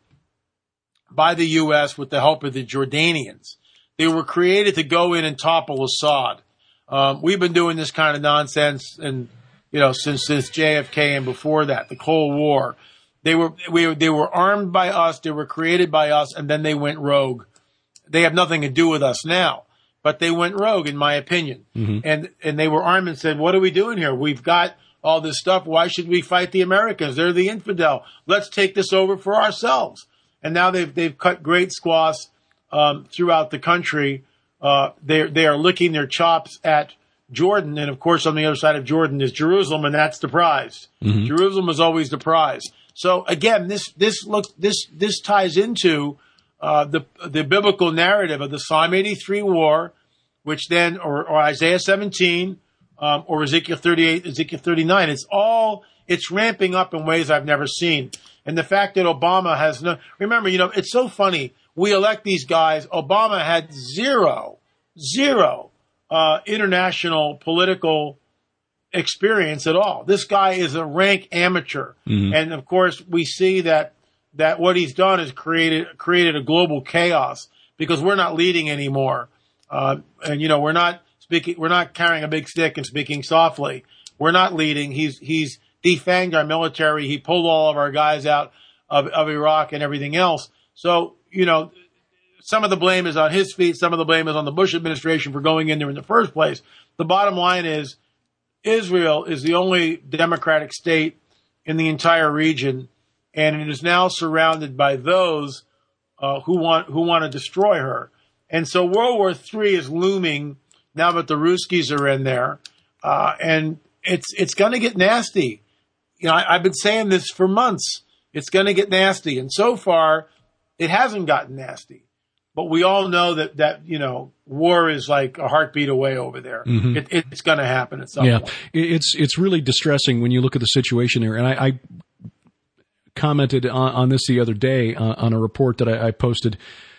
by the U S with the help of the Jordanians. They were created to go in and topple Assad. Um, we've been doing this kind of nonsense and, you know, since, since J F K and before that, the Cold War. They were, we, they were armed by us. They were created by us, and then they went rogue. They have nothing to do with us now, but they went rogue, in my opinion. Mm-hmm. And, and they were armed and said, what are we doing here? We've got all this stuff. Why should we fight the Americans? They're the infidel. Let's take this over for ourselves. And now they've, they've cut great swaths, um, throughout the country. Uh, they, they are licking their chops at Jordan. And of course, on the other side of Jordan is Jerusalem, and that's the prize. Mm-hmm. Jerusalem is always the prize. So again, this, this looks, this, this ties into, uh, the, the biblical narrative of the Psalm eighty-three war, which then, or, or Isaiah seventeen, um, or Ezekiel thirty-eight, Ezekiel thirty-nine. It's all, it's ramping up in ways I've never seen. And the fact that Obama has no, remember, you know, it's so funny. We elect these guys. Obama had zero, zero, uh, international political experience at all. This guy is a rank amateur. Mm-hmm. And of course, we see that, that what he's done is created, created a global chaos because we're not leading anymore. Uh, and you know, we're not speaking, we're not carrying a big stick and speaking softly. We're not leading. He's, he's defanged our military. He pulled all of our guys out of, of Iraq and everything else. So, you know, some of the blame is on his feet. Some of the blame is on the Bush administration for going in there in the first place. The bottom line is Israel is the only democratic state in the entire region, and it is now surrounded by those uh, who want who want to destroy her. And so World War Three is looming now that the Ruskies are in there, uh, and it's it's going to get nasty. You know, I, I've been saying this for months. It's going to get nasty, and so far, it hasn't gotten nasty. But we all know that, that, you know, war is like a heartbeat away over there. Mm-hmm. It, it's going to happen at some yeah. point. It's, it's really distressing when you look at the situation there. And I, I commented on, on this the other day uh, on a report that I, I posted,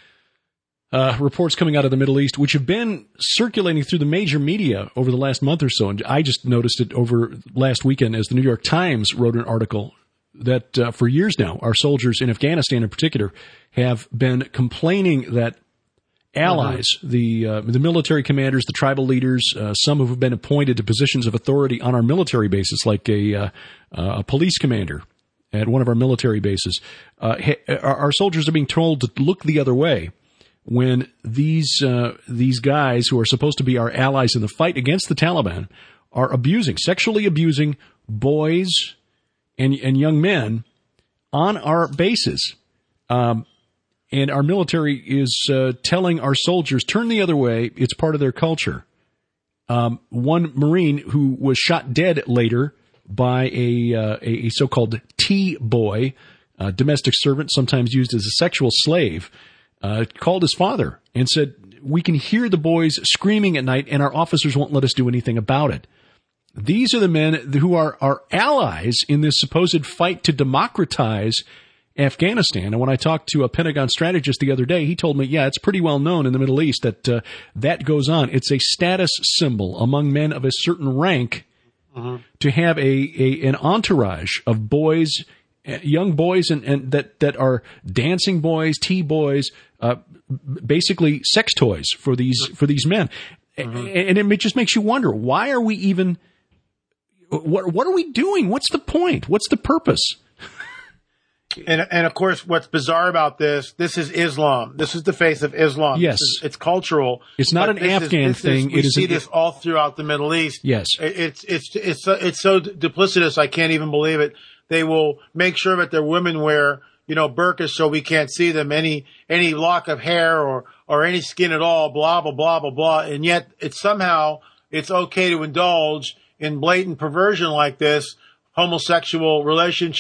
uh, reports coming out of the Middle East, which have been circulating through the major media over the last month or so. And I just noticed it over last weekend as the New York Times wrote an article that uh, for years now, our soldiers in Afghanistan in particular have been complaining that allies, mm-hmm. the uh, the military commanders, the tribal leaders, uh, some who have been appointed to positions of authority on our military bases, like a, uh, a police commander at one of our military bases, uh, ha- our soldiers are being told to look the other way when these uh, these guys who are supposed to be our allies in the fight against the Taliban are abusing, sexually abusing boys and and young men on our bases. Um, and our military is uh, telling our soldiers, turn the other way. It's part of their culture. Um, one Marine who was shot dead later by a, uh, a so-called T-boy, uh, domestic servant, sometimes used as a sexual slave, uh, called his father and said, we can hear the boys screaming at night and our officers won't let us do anything about it. These are the men who are our allies in this supposed fight to democratize Afghanistan. And when I talked to a Pentagon strategist the other day, he told me, yeah, it's pretty well known in the Middle East that uh, that goes on. It's a status symbol among men of a certain rank mm-hmm. to have a, a an entourage of boys, young boys, and, and that, that are dancing boys, T-boys, uh, basically sex toys for these for these men. Mm-hmm. And it just makes you wonder, why are we even, what what are we doing? What's the point? What's the purpose? And, and of course, what's bizarre about this, this is Islam. This is the face of Islam. Yes. Is, it's cultural. It's not an Afghan is, thing. Is, we it is see an, this all throughout the Middle East. Yes. It, it's, it's, it's, it's so duplicitous, I can't even believe it. They will make sure that their women wear, you know, burqas so we can't see them, any, any lock of hair or, or any skin at all, blah, blah, blah, blah, blah. And yet it's somehow, it's okay to indulge in blatant perversion like this, homosexual relationship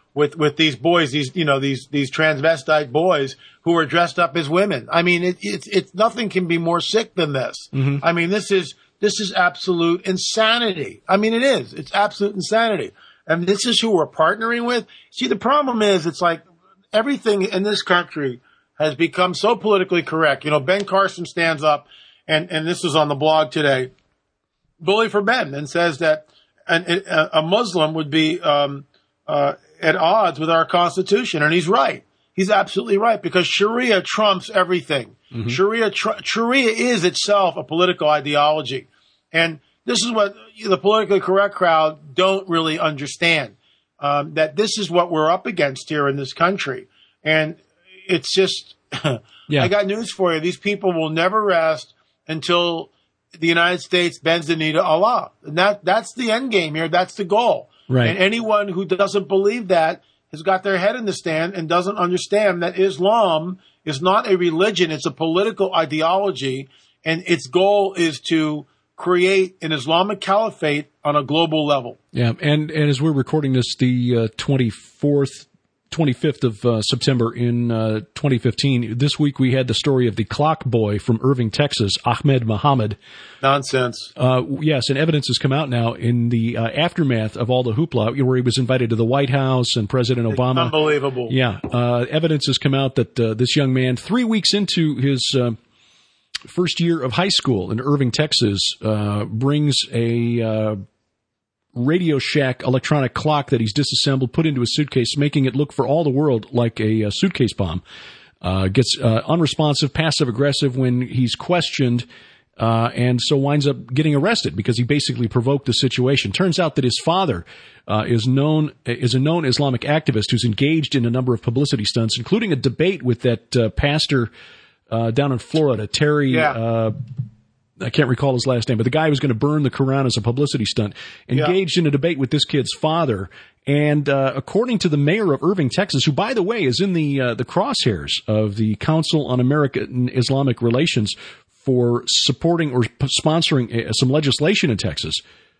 with, with these boys, these, you know, these, these transvestite boys who are dressed up as women. I mean, it, it's, it's, nothing can be more sick than this. Mm-hmm. I mean, this is, this is absolute insanity. I mean, it is. It's absolute insanity. And this is who we're partnering with. See, the problem is it's like everything in this country has become so politically correct. You know, Ben Carson stands up and, and this is on the blog today, Bully for Ben, and says that an, a Muslim would be, um, uh, at odds with our Constitution. And he's right. He's absolutely right, because Sharia trumps everything. Mm-hmm. Sharia, tr- Sharia is itself a political ideology. And this is what the politically correct crowd don't really understand, um, that this is what we're up against here in this country. And it's just, yeah. I got news for you. These people will never rest until the United States bends the knee to Allah. And that, that's the end game here. That's the goal. Right. And anyone who doesn't believe that has got their head in the sand and doesn't understand that Islam is not a religion. It's a political ideology. And its goal is to create an Islamic caliphate on a global level. Yeah. And, and as we're recording this, the uh, twenty-fourth, twenty-fifth of uh, September in uh, twenty fifteen, this week we had the story of the clock boy from Irving, Texas, Ahmed Muhammad. Nonsense. Uh, yes, and evidence has come out now in the uh, aftermath of all the hoopla, where he was invited to the White House and President Obama. It's unbelievable. Yeah. Uh, evidence has come out that uh, this young man, three weeks into his uh, first year of high school in Irving, Texas, uh, brings a uh, Radio Shack electronic clock that he's disassembled, put into a suitcase, making it look for all the world like a, a suitcase bomb. Uh, gets uh, unresponsive, passive-aggressive when he's questioned, uh, and so winds up getting arrested because he basically provoked the situation. Turns out that his father uh, is known is a known Islamic activist who's engaged in a number of publicity stunts, including a debate with that uh, pastor uh, down in Florida, Terry. Yeah. Uh, I can't recall his last name, but the guy who was going to burn the Quran as a publicity stunt, engaged yeah. in a debate with this kid's father. And uh, according to the mayor of Irving, Texas, who, by the way, is in the uh, the crosshairs of the Council on American Islamic Relations for supporting or p- sponsoring a, some legislation in Texas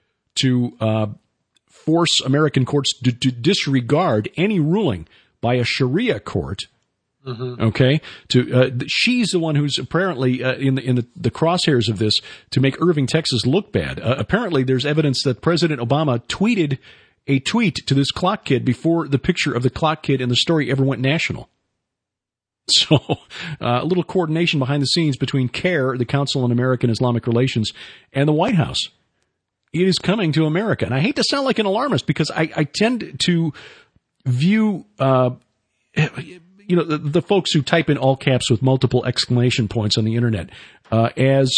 to uh, force American courts to, to disregard any ruling by a Sharia court. Mm-hmm. Okay, to uh, she's the one who's apparently uh, in the in the, the crosshairs of this to make Irving, Texas, look bad. Uh, apparently, there's evidence that President Obama tweeted a tweet to this clock kid before the picture of the clock kid in the story ever went national. So, uh, a little coordination behind the scenes between CAIR, the Council on American Islamic Relations, and the White House. It is coming to America, and I hate to sound like an alarmist because I, I tend to view. Uh, You know, the, the folks who type in all caps with multiple exclamation points on the internet, uh, as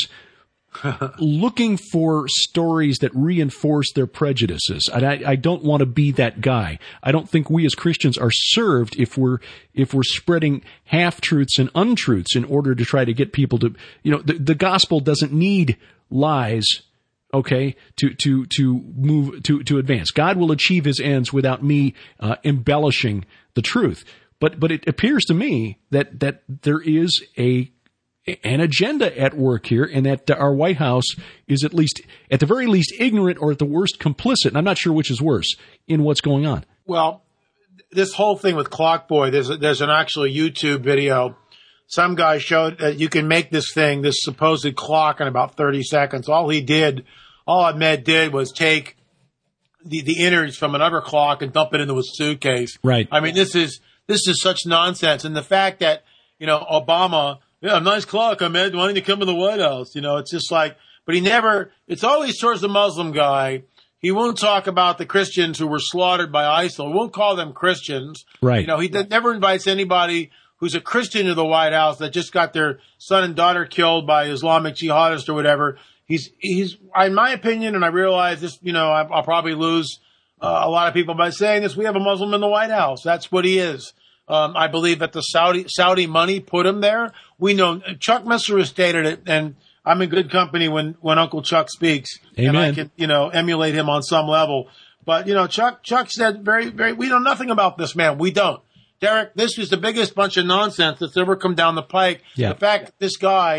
looking for stories that reinforce their prejudices. And I, I don't want to be that guy. I don't think we as Christians are served if we're, if we're spreading half-truths and untruths in order to try to get people to, you know, the, the gospel doesn't need lies. Okay, to, to, to move, to, to advance. God will achieve his ends without me, uh, embellishing the truth. But but it appears to me that, that there is a an agenda at work here, and that our White House is at least, at the very least, ignorant or at the worst complicit. And I'm not sure which is worse in what's going on. Well, this whole thing with Clockboy, there's a, there's an actual YouTube video. Some guy showed that you can make this thing, this supposed clock, in about thirty seconds. All he did, all Ahmed did was take the, the innards from another clock and dump it into a suitcase. Right. I mean, this is. This is such nonsense. And the fact that, you know, Obama, yeah, nice clock, Ahmed, why didn't you come to the White House? You know, it's just like, but he never, it's always towards the Muslim guy. He won't talk about the Christians who were slaughtered by ISIL. He won't call them Christians. Right. You know, he never invites anybody who's a Christian to the White House that just got their son and daughter killed by Islamic jihadists or whatever. He's, he's, in my opinion, and I realize this, you know, I'll, I'll probably lose Uh, a lot of people by saying this, we have a Muslim in the White House. That's what he is. Um, I believe that the Saudi Saudi money put him there. We know Chuck Messer has stated it, and I'm in good company when, when Uncle Chuck speaks. Amen. And I can, you know, emulate him on some level. But, you know, Chuck Chuck said very, very, we know nothing about this man. We don't. Derek, this is the biggest bunch of nonsense that's ever come down the pike. Yeah. The fact that this guy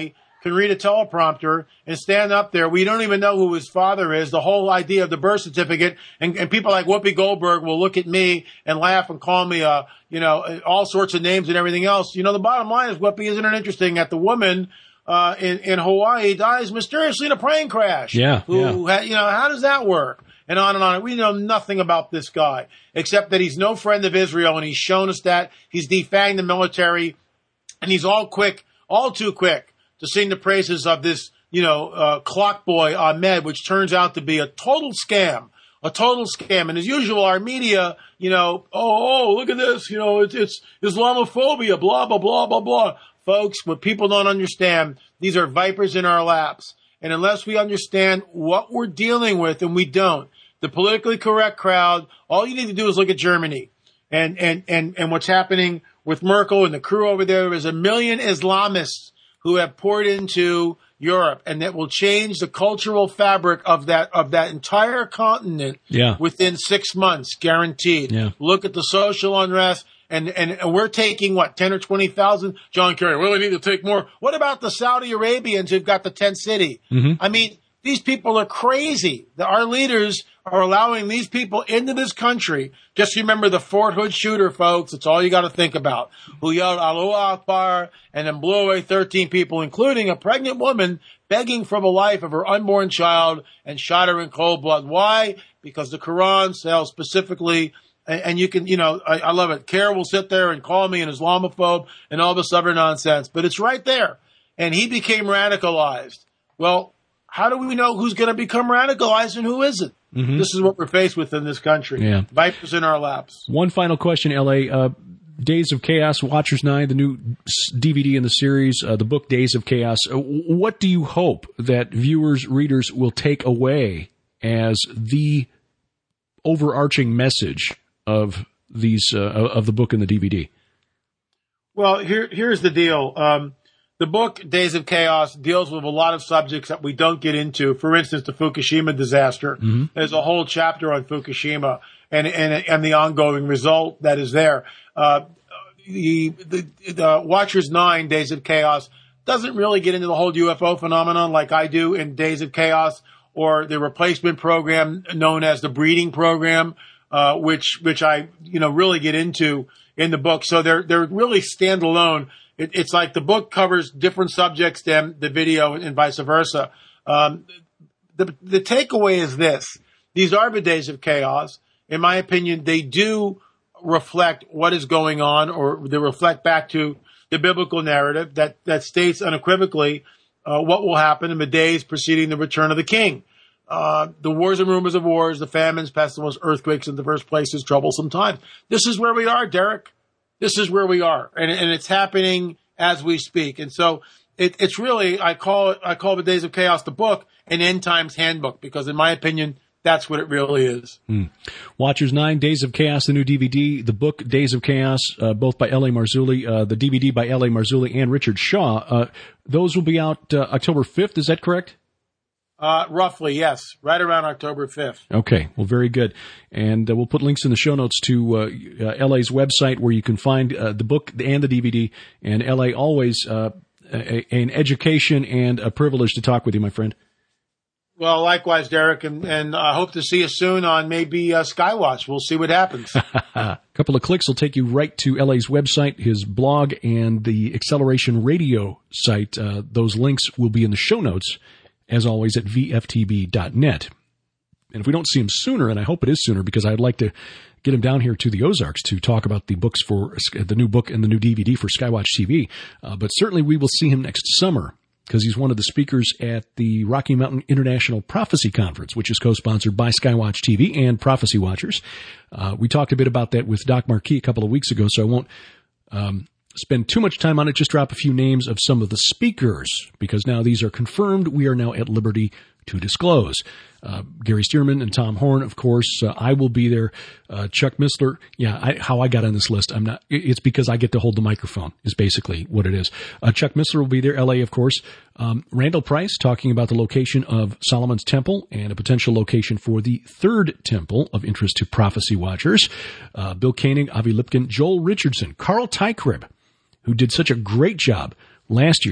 can read a teleprompter and stand up there. We don't even know who his father is. The whole idea of the birth certificate, and, and people like Whoopi Goldberg will look at me and laugh and call me, uh, you know, all sorts of names and everything else. You know, the bottom line is, Whoopi, isn't it interesting that the woman uh, in, in Hawaii dies mysteriously in a plane crash? Yeah, who, yeah. Who, you know, how does that work? And on and on. We know nothing about this guy, except that he's no friend of Israel, and he's shown us that. He's defanged the military, and he's all quick, all too quick, to sing the praises of this, you know, uh, clock boy, Ahmed, which turns out to be a total scam, a total scam. And as usual, our media, you know, oh, oh, look at this, you know, it's, it's Islamophobia, blah, blah, blah, blah, blah. Folks, what people don't understand, these are vipers in our laps. And unless we understand what we're dealing with, and we don't, the politically correct crowd, all you need to do is look at Germany and, and, and, and what's happening with Merkel and the crew over there. There's a million Islamists who have poured into Europe, and that will change the cultural fabric of that, of that entire continent yeah. within six months, guaranteed. Yeah. Look at the social unrest. And, and, and we're taking, what, ten or twenty thousand? John Kerry, well, we need to take more. What about the Saudi Arabians who've got the tent city? Mm-hmm. I mean, these people are crazy. The, our leaders are allowing these people into this country. Just remember the Fort Hood shooter, folks. That's all you got to think about. Who yelled Allahu Akbar and then blew away thirteen people, including a pregnant woman begging for the life of her unborn child, and shot her in cold blood. Why? Because the Quran says specifically, and you can, you know, I, I love it. Kerr will sit there and call me an Islamophobe and all this other nonsense, but it's right there. And he became radicalized. Well, how do we know who's going to become radicalized and who isn't? Mm-hmm. This is what we're faced with in this country. Yeah. Vipers in our laps. One final question, L A. Uh, Days of Chaos, Watchers nine, the new D V D in the series, uh, the book Days of Chaos. Uh, what do you hope that viewers, readers will take away as the overarching message of these uh, of the book and the D V D? Well, here here's the deal. Um, the book Days of Chaos deals with a lot of subjects that we don't get into. For instance, the Fukushima disaster. Mm-hmm. There's a whole chapter on Fukushima and and and the ongoing result that is there. Uh, the, the the Watchers nine, Days of Chaos, doesn't really get into the whole U F O phenomenon like I do in Days of Chaos, or the replacement program known as the breeding program. Uh, which, which I, you know, really get into in the book. So they're, they're really standalone. It, it's like the book covers different subjects than the video and vice versa. Um, the, the takeaway is this. These are the Days of Chaos. In my opinion, they do reflect what is going on, or they reflect back to the biblical narrative that, that states unequivocally, uh, what will happen in the days preceding the return of the King. Uh, the wars and rumors of wars, the famines, pestilence, earthquakes in diverse places, troublesome times. This is where we are, Derek. This is where we are. And, and it's happening as we speak. And so it, it's really, I call it, I call the Days of Chaos, the book, an end times handbook, because in my opinion, that's what it really is. Hmm. Watchers nine, Days of Chaos, the new D V D, the book Days of Chaos, uh, both by L A. Marzulli, uh, the D V D by L A. Marzulli and Richard Shaw. Uh, those will be out uh, October fifth. Is that correct? Uh, roughly, yes. Right around October fifth. Okay. Well, very good. And uh, we'll put links in the show notes to uh, uh, L A's website where you can find uh, the book and the D V D. And L A, always uh, a, an education and a privilege to talk with you, my friend. Well, likewise, Derek, and, and I hope to see you soon on maybe uh, Skywatch. We'll see what happens. A couple of clicks will take you right to L A's website, his blog, and the Acceleration Radio site. Uh, those links will be in the show notes, as always, at V F T B dot net. And if we don't see him sooner, and I hope it is sooner, because I'd like to get him down here to the Ozarks to talk about the books for the new book and the new D V D for Skywatch T V. Uh, but certainly we will see him next summer, because he's one of the speakers at the Rocky Mountain International Prophecy Conference, which is co-sponsored by Skywatch T V and Prophecy Watchers. Uh, we talked a bit about that with Doc Marquis a couple of weeks ago, so I won't um, spend too much time on it. Just drop a few names of some of the speakers, because now these are confirmed. We are now at liberty to disclose. Uh, Gary Stearman and Tom Horn, of course. Uh, I will be there. Uh, Chuck Missler. Yeah, I, how I got on this list, I'm not. It's because I get to hold the microphone, is basically what it is. Uh, Chuck Missler will be there. L A, of course. Um, Randall Price talking about the location of Solomon's Temple and a potential location for the third temple of interest to Prophecy Watchers. Uh, Bill Koenig, Avi Lipkin, Joel Richardson, Carl Tykrib, who did such a great job last year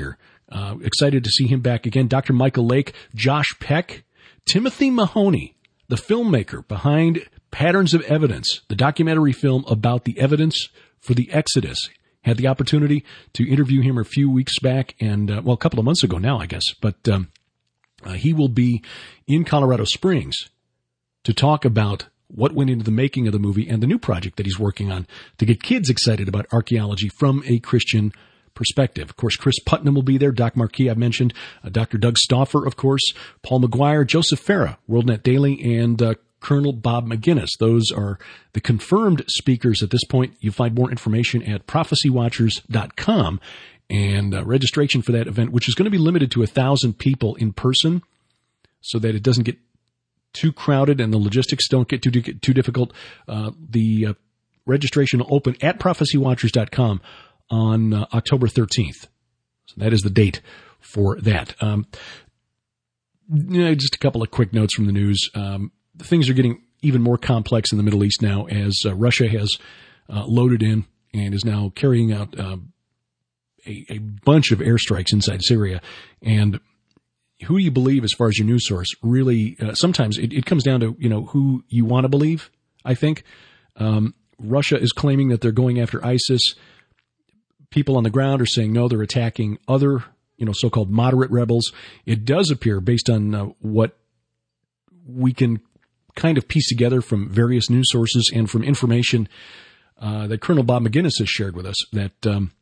Uh, excited to see him back again. Doctor Michael Lake, Josh Peck, Timothy Mahoney, the filmmaker behind Patterns of Evidence, the documentary film about the evidence for the Exodus. Had the opportunity to interview him a few weeks back and, uh, well, a couple of months ago now, I guess. But um, uh, he will be in Colorado Springs to talk about what went into the making of the movie and the new project that he's working on to get kids excited about archaeology from a Christian perspective. Of course, Chris Putnam will be there. Doc Marquis, I've mentioned. Uh, Doctor Doug Stauffer, of course. Paul McGuire, Joseph Farah, WorldNet Daily, and uh, Colonel Bob McGinnis. Those are the confirmed speakers at this point. You'll find more information at prophecy watchers dot com. And uh, registration for that event, which is going to be limited to one thousand people in person so that it doesn't get too crowded and the logistics don't get too too difficult. Uh, the uh, registration will open at prophecy watchers dot com on uh, October thirteenth. So that is the date for that. Um, you know, just a couple of quick notes from the news. Um, things are getting even more complex in the Middle East now as uh, Russia has uh, loaded in and is now carrying out uh, a, a bunch of airstrikes inside Syria. And who you believe as far as your news source really, uh, sometimes it, it comes down to, you know, who you want to believe, I think. Um, Russia is claiming that they're going after ISIS. People on the ground are saying, no, they're attacking other, you know, so-called moderate rebels. It does appear, based on uh, what we can kind of piece together from various news sources and from information uh, that Colonel Bob McGinnis has shared with us, that um,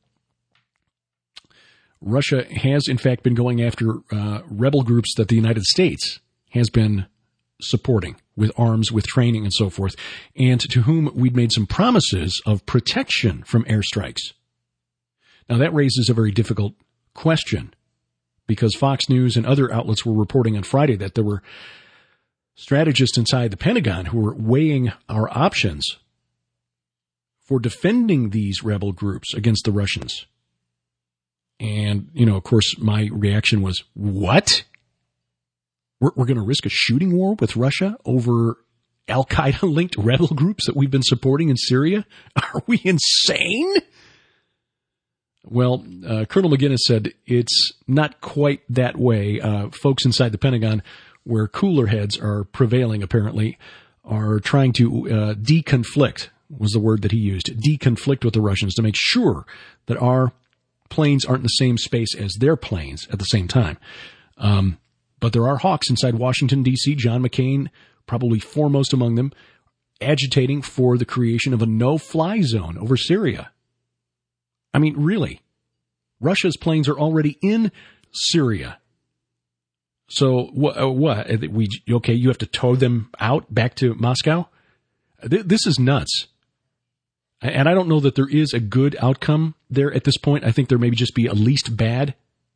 Russia has, in fact, been going after uh, rebel groups that the United States has been supporting with arms, with training, and so forth, and to whom we'd made some promises of protection from airstrikes. Now, that raises a very difficult question, because Fox News and other outlets were reporting on Friday that there were strategists inside the Pentagon who were weighing our options for defending these rebel groups against the Russians. And, you know, of course, my reaction was, what? We're, we're going to risk a shooting war with Russia over Al-Qaeda-linked rebel groups that we've been supporting in Syria? Are we insane? Well, uh, Colonel McGinnis said it's not quite that way. Uh, folks inside the Pentagon, where cooler heads are prevailing, apparently, are trying to uh, deconflict, was the word that he used, deconflict with the Russians to make sure that our planes aren't in the same space as their planes at the same time. Um, but there are hawks inside Washington, D C, John McCain, probably foremost among them, agitating for the creation of a no-fly zone over Syria. I mean, really, Russia's planes are already in Syria. So what? What? We okay? You have to tow them out back to Moscow? This is nuts. And I don't know that there is a good outcome there at this point. I think there may just be a least bad.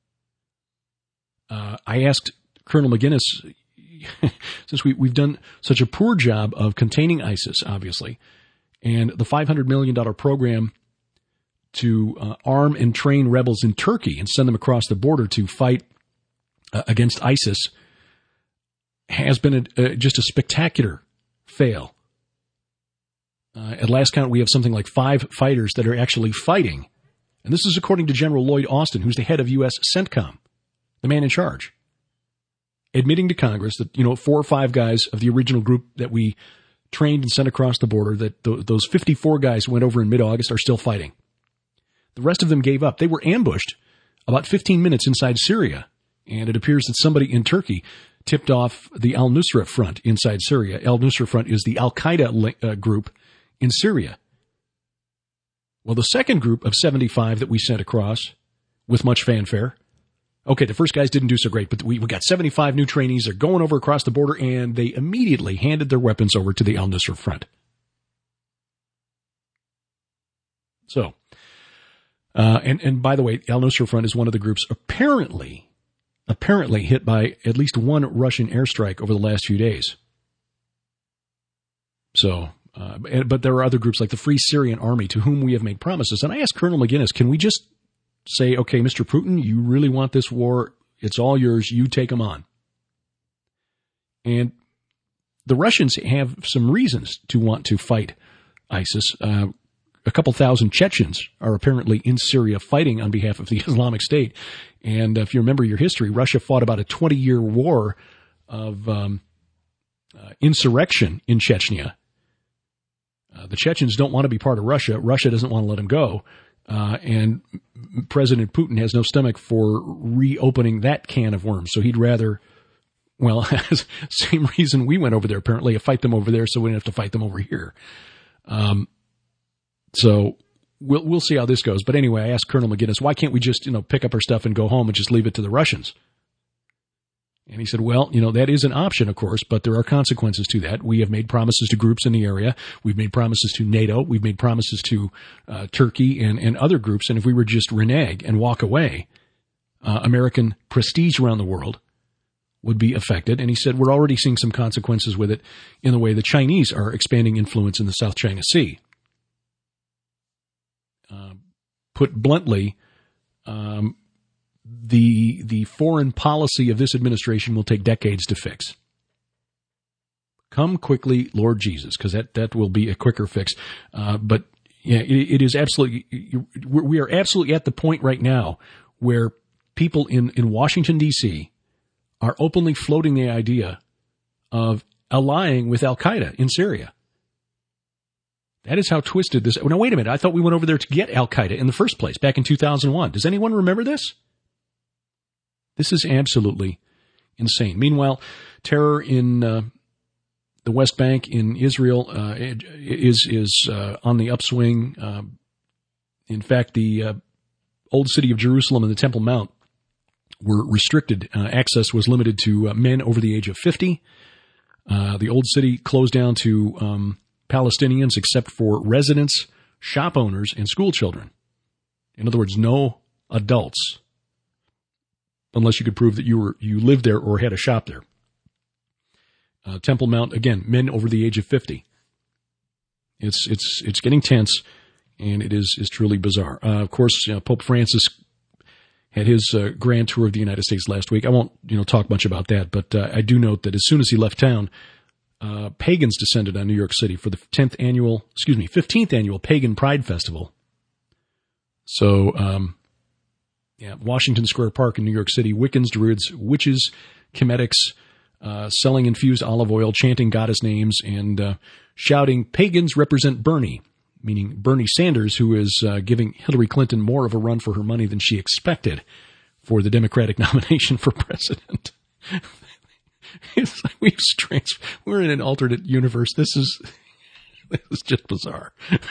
Uh, I asked Colonel McGinnis, since we, we've done such a poor job of containing ISIS, obviously, and the five hundred million dollars program to uh, arm and train rebels in Turkey and send them across the border to fight uh, against ISIS has been a, uh, just a spectacular fail. Uh, at last count, we have something like five fighters that are actually fighting. And this is according to General Lloyd Austin, who's the head of U S CENTCOM, the man in charge, admitting to Congress that, you know, four or five guys of the original group that we trained and sent across the border, that th- those fifty-four guys who went over in mid-August are still fighting. The rest of them gave up. They were ambushed about fifteen minutes inside Syria. And it appears that somebody in Turkey tipped off the al-Nusra Front inside Syria. Al-Nusra Front is the Al-Qaeda uh, group in Syria. Well, the second group of seventy-five that we sent across with much fanfare, okay, the first guys didn't do so great, but we, we got seventy-five new trainees. They're going over across the border, and they immediately handed their weapons over to the al-Nusra Front. So, uh, and, and by the way, al-Nusra Front is one of the groups apparently, apparently hit by at least one Russian airstrike over the last few days. So, uh, but there are other groups like the Free Syrian Army to whom we have made promises. And I asked Colonel McGinnis, can we just say, okay, Mister Putin, you really want this war? It's all yours. You take them on. And the Russians have some reasons to want to fight ISIS. Uh, a couple thousand Chechens are apparently in Syria fighting on behalf of the Islamic State. And if you remember your history, Russia fought about a twenty-year war of um, uh, insurrection in Chechnya. Uh, the Chechens don't want to be part of Russia. Russia doesn't want to let them go. Uh, and President Putin has no stomach for reopening that can of worms. So he'd rather, well, same reason we went over there, apparently, to fight them over there so we didn't have to fight them over here. Um, so we'll we'll see how this goes. But anyway, I asked Colonel McGinnis, why can't we just, you know, pick up our stuff and go home and just leave it to the Russians? And he said, well, you know, that is an option, of course, but there are consequences to that. We have made promises to groups in the area. We've made promises to NATO. We've made promises to uh, Turkey and, and other groups. And if we were just renege and walk away, uh, American prestige around the world would be affected. And he said, we're already seeing some consequences with it in the way the Chinese are expanding influence in the South China Sea. Uh, put bluntly, um, the the foreign policy of this administration will take decades to fix. Come quickly, Lord Jesus, because that, that will be a quicker fix. Uh, but yeah, it, it is absolutely, we are absolutely at the point right now where people in, in Washington, D C are openly floating the idea of allying with Al-Qaeda in Syria. That is how twisted this. Now, wait a minute. I thought we went over there to get Al-Qaeda in the first place back in two thousand one. Does anyone remember this? This is absolutely insane. Meanwhile, terror in uh, the West Bank in Israel uh, is is uh, on the upswing. Uh, in fact, the uh, old city of Jerusalem and the Temple Mount were restricted. Uh, access was limited to uh, men over the age of fifty. Uh, the old city closed down to um, Palestinians except for residents, shop owners, and school children. In other words, no adults, unless you could prove that you were you lived there or had a shop there. Uh, Temple Mount, again, men over the age of fifty. It's it's it's getting tense, and it is is truly bizarre. Uh, of course, you know, Pope Francis had his uh, grand tour of the United States last week. I won't you know talk much about that, but uh, I do note that as soon as he left town, uh, pagans descended on New York City for the tenth annual, excuse me, fifteenth annual Pagan Pride Festival. So. Um, Yeah, Washington Square Park in New York City, Wiccans, Druids, witches, Chemetics, uh, selling infused olive oil, chanting goddess names, and uh, shouting, pagans represent Bernie, meaning Bernie Sanders, who is uh, giving Hillary Clinton more of a run for her money than she expected for the Democratic nomination for president. It's like we've trans- we're in an alternate universe. This is, this is just bizarre.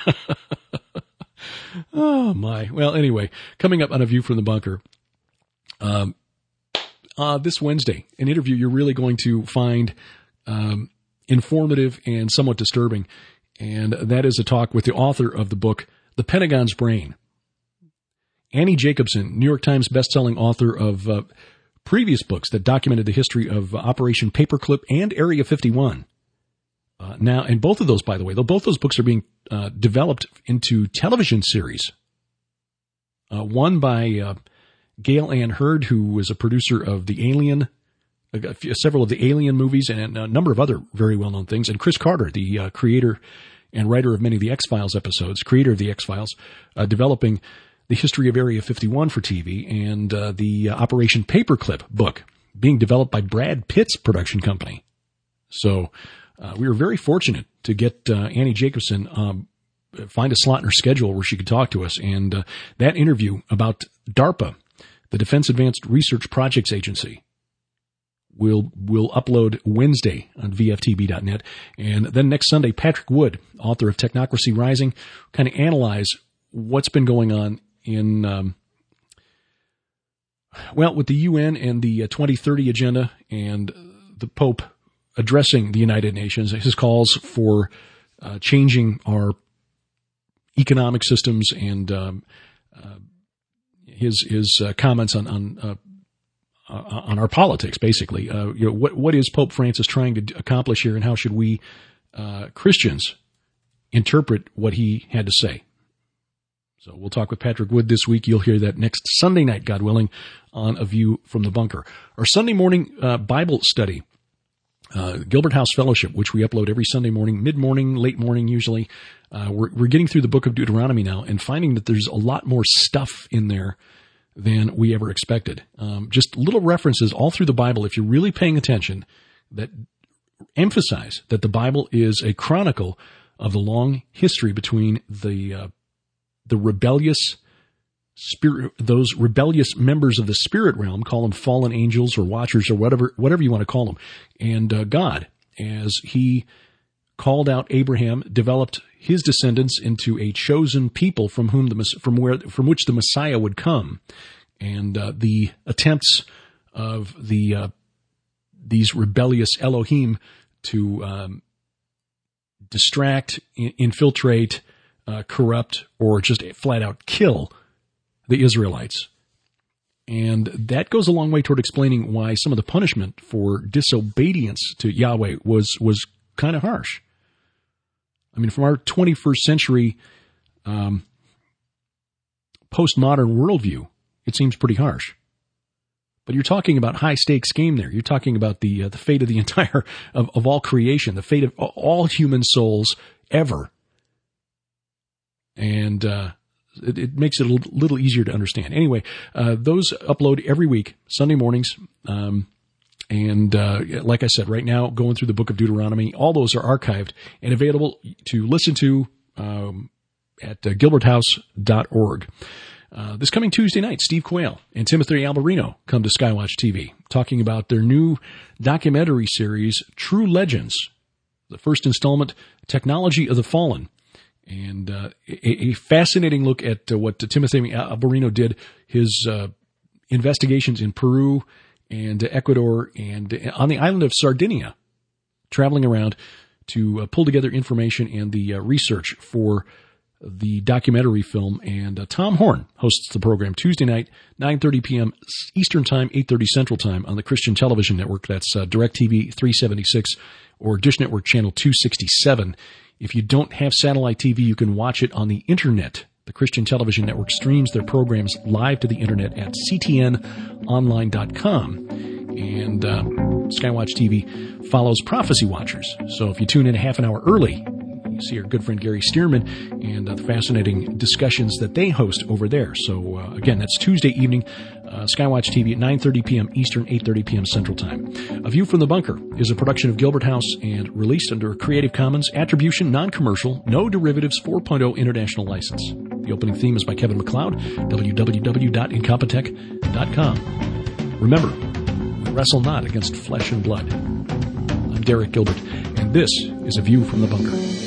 Oh, my. Well, anyway, coming up on A View from the Bunker, um, uh, this Wednesday, an interview you're really going to find um, informative and somewhat disturbing, and that is a talk with the author of the book, The Pentagon's Brain. Annie Jacobson, New York Times bestselling author of uh, previous books that documented the history of Operation Paperclip and Area fifty-one. Uh, now, and both of those, by the way, though both those books are being uh, developed into television series. Uh, one by uh, Gail Ann Hurd, who was a producer of the Alien, uh, several of the Alien movies, and a number of other very well-known things. And Chris Carter, the uh, creator and writer of many of the X-Files episodes, creator of the X-Files, uh, developing the history of Area fifty-one for T V, and uh, the uh, Operation Paperclip book being developed by Brad Pitt's production company. So uh, we were very fortunate to get uh, Annie Jacobson, um, find a slot in her schedule where she could talk to us. And uh, that interview about DARPA, the Defense Advanced Research Projects Agency, will will upload Wednesday on V F T B dot net. And then next Sunday, Patrick Wood, author of Technocracy Rising, kind of analyze what's been going on in, um, well, with the U N and the uh, twenty thirty agenda and the Pope addressing the United Nations, his calls for uh, changing our economic systems, and um, uh, his his uh, comments on on uh, on our politics, basically. Uh, you know, what what is Pope Francis trying to accomplish here, and how should we uh, Christians interpret what he had to say? So we'll talk with Patrick Wood this week. You'll hear that next Sunday night, God willing, on A View from the Bunker. Our Sunday morning uh, Bible study, uh, Gilbert House Fellowship, which we upload every Sunday morning, mid-morning, late morning usually. Uh, we're, we're getting through the book of Deuteronomy now and finding that there's a lot more stuff in there than we ever expected. Um, just little references all through the Bible, if you're really paying attention, that emphasize that the Bible is a chronicle of the long history between the uh, the rebellious spirit, those rebellious members of the spirit realm, call them fallen angels or watchers or whatever whatever you want to call them, and uh, God, as He called out Abraham, developed his descendants into a chosen people from whom the from where from which the Messiah would come, and uh, the attempts of the uh, these rebellious Elohim to um, distract, in, infiltrate, uh, corrupt, or just flat out kill the Israelites. And that goes a long way toward explaining why some of the punishment for disobedience to Yahweh was was kind of harsh. I mean, from our twenty-first century um, postmodern worldview, it seems pretty harsh. But you're talking about high stakes game there. You're talking about the uh, the fate of the entire of, of all creation, the fate of all human souls ever, and uh, it, it makes it a little, little easier to understand. Anyway, uh, those upload every week, Sunday mornings. Um, And uh, like I said, right now, going through the book of Deuteronomy, all those are archived and available to listen to um, at uh, gilbert house dot org. Uh, this coming Tuesday night, Steve Quayle and Timothy Alberino come to Skywatch T V, talking about their new documentary series, True Legends, the first installment, Technology of the Fallen. And uh, a, a fascinating look at uh, what Timothy Alberino did, his uh, investigations in Peru and Ecuador, and on the island of Sardinia, traveling around to uh, pull together information and the uh, research for the documentary film. And uh, Tom Horn hosts the program Tuesday night, nine thirty p.m. Eastern Time, eight thirty Central Time on the Christian Television Network. That's uh, DirecTV three seventy-six or Dish Network Channel two sixty-seven. If you don't have satellite T V, you can watch it on the Internet. The Christian Television Network streams their programs live to the Internet at c t n online dot com. And uh, Skywatch T V follows Prophecy Watchers. So if you tune in a half an hour early, you see our good friend Gary Stearman and uh, the fascinating discussions that they host over there. So uh, again, that's Tuesday evening, uh, Skywatch T V at nine thirty p.m. Eastern, eight thirty p.m. Central Time. A View from the Bunker is a production of Gilbert House and released under a Creative Commons Attribution, Non-Commercial, No Derivatives four point oh International License. The opening theme is by Kevin MacLeod, w w w dot incompetech dot com. Remember, we wrestle not against flesh and blood. I'm Derek Gilbert, and this is A View from the Bunker.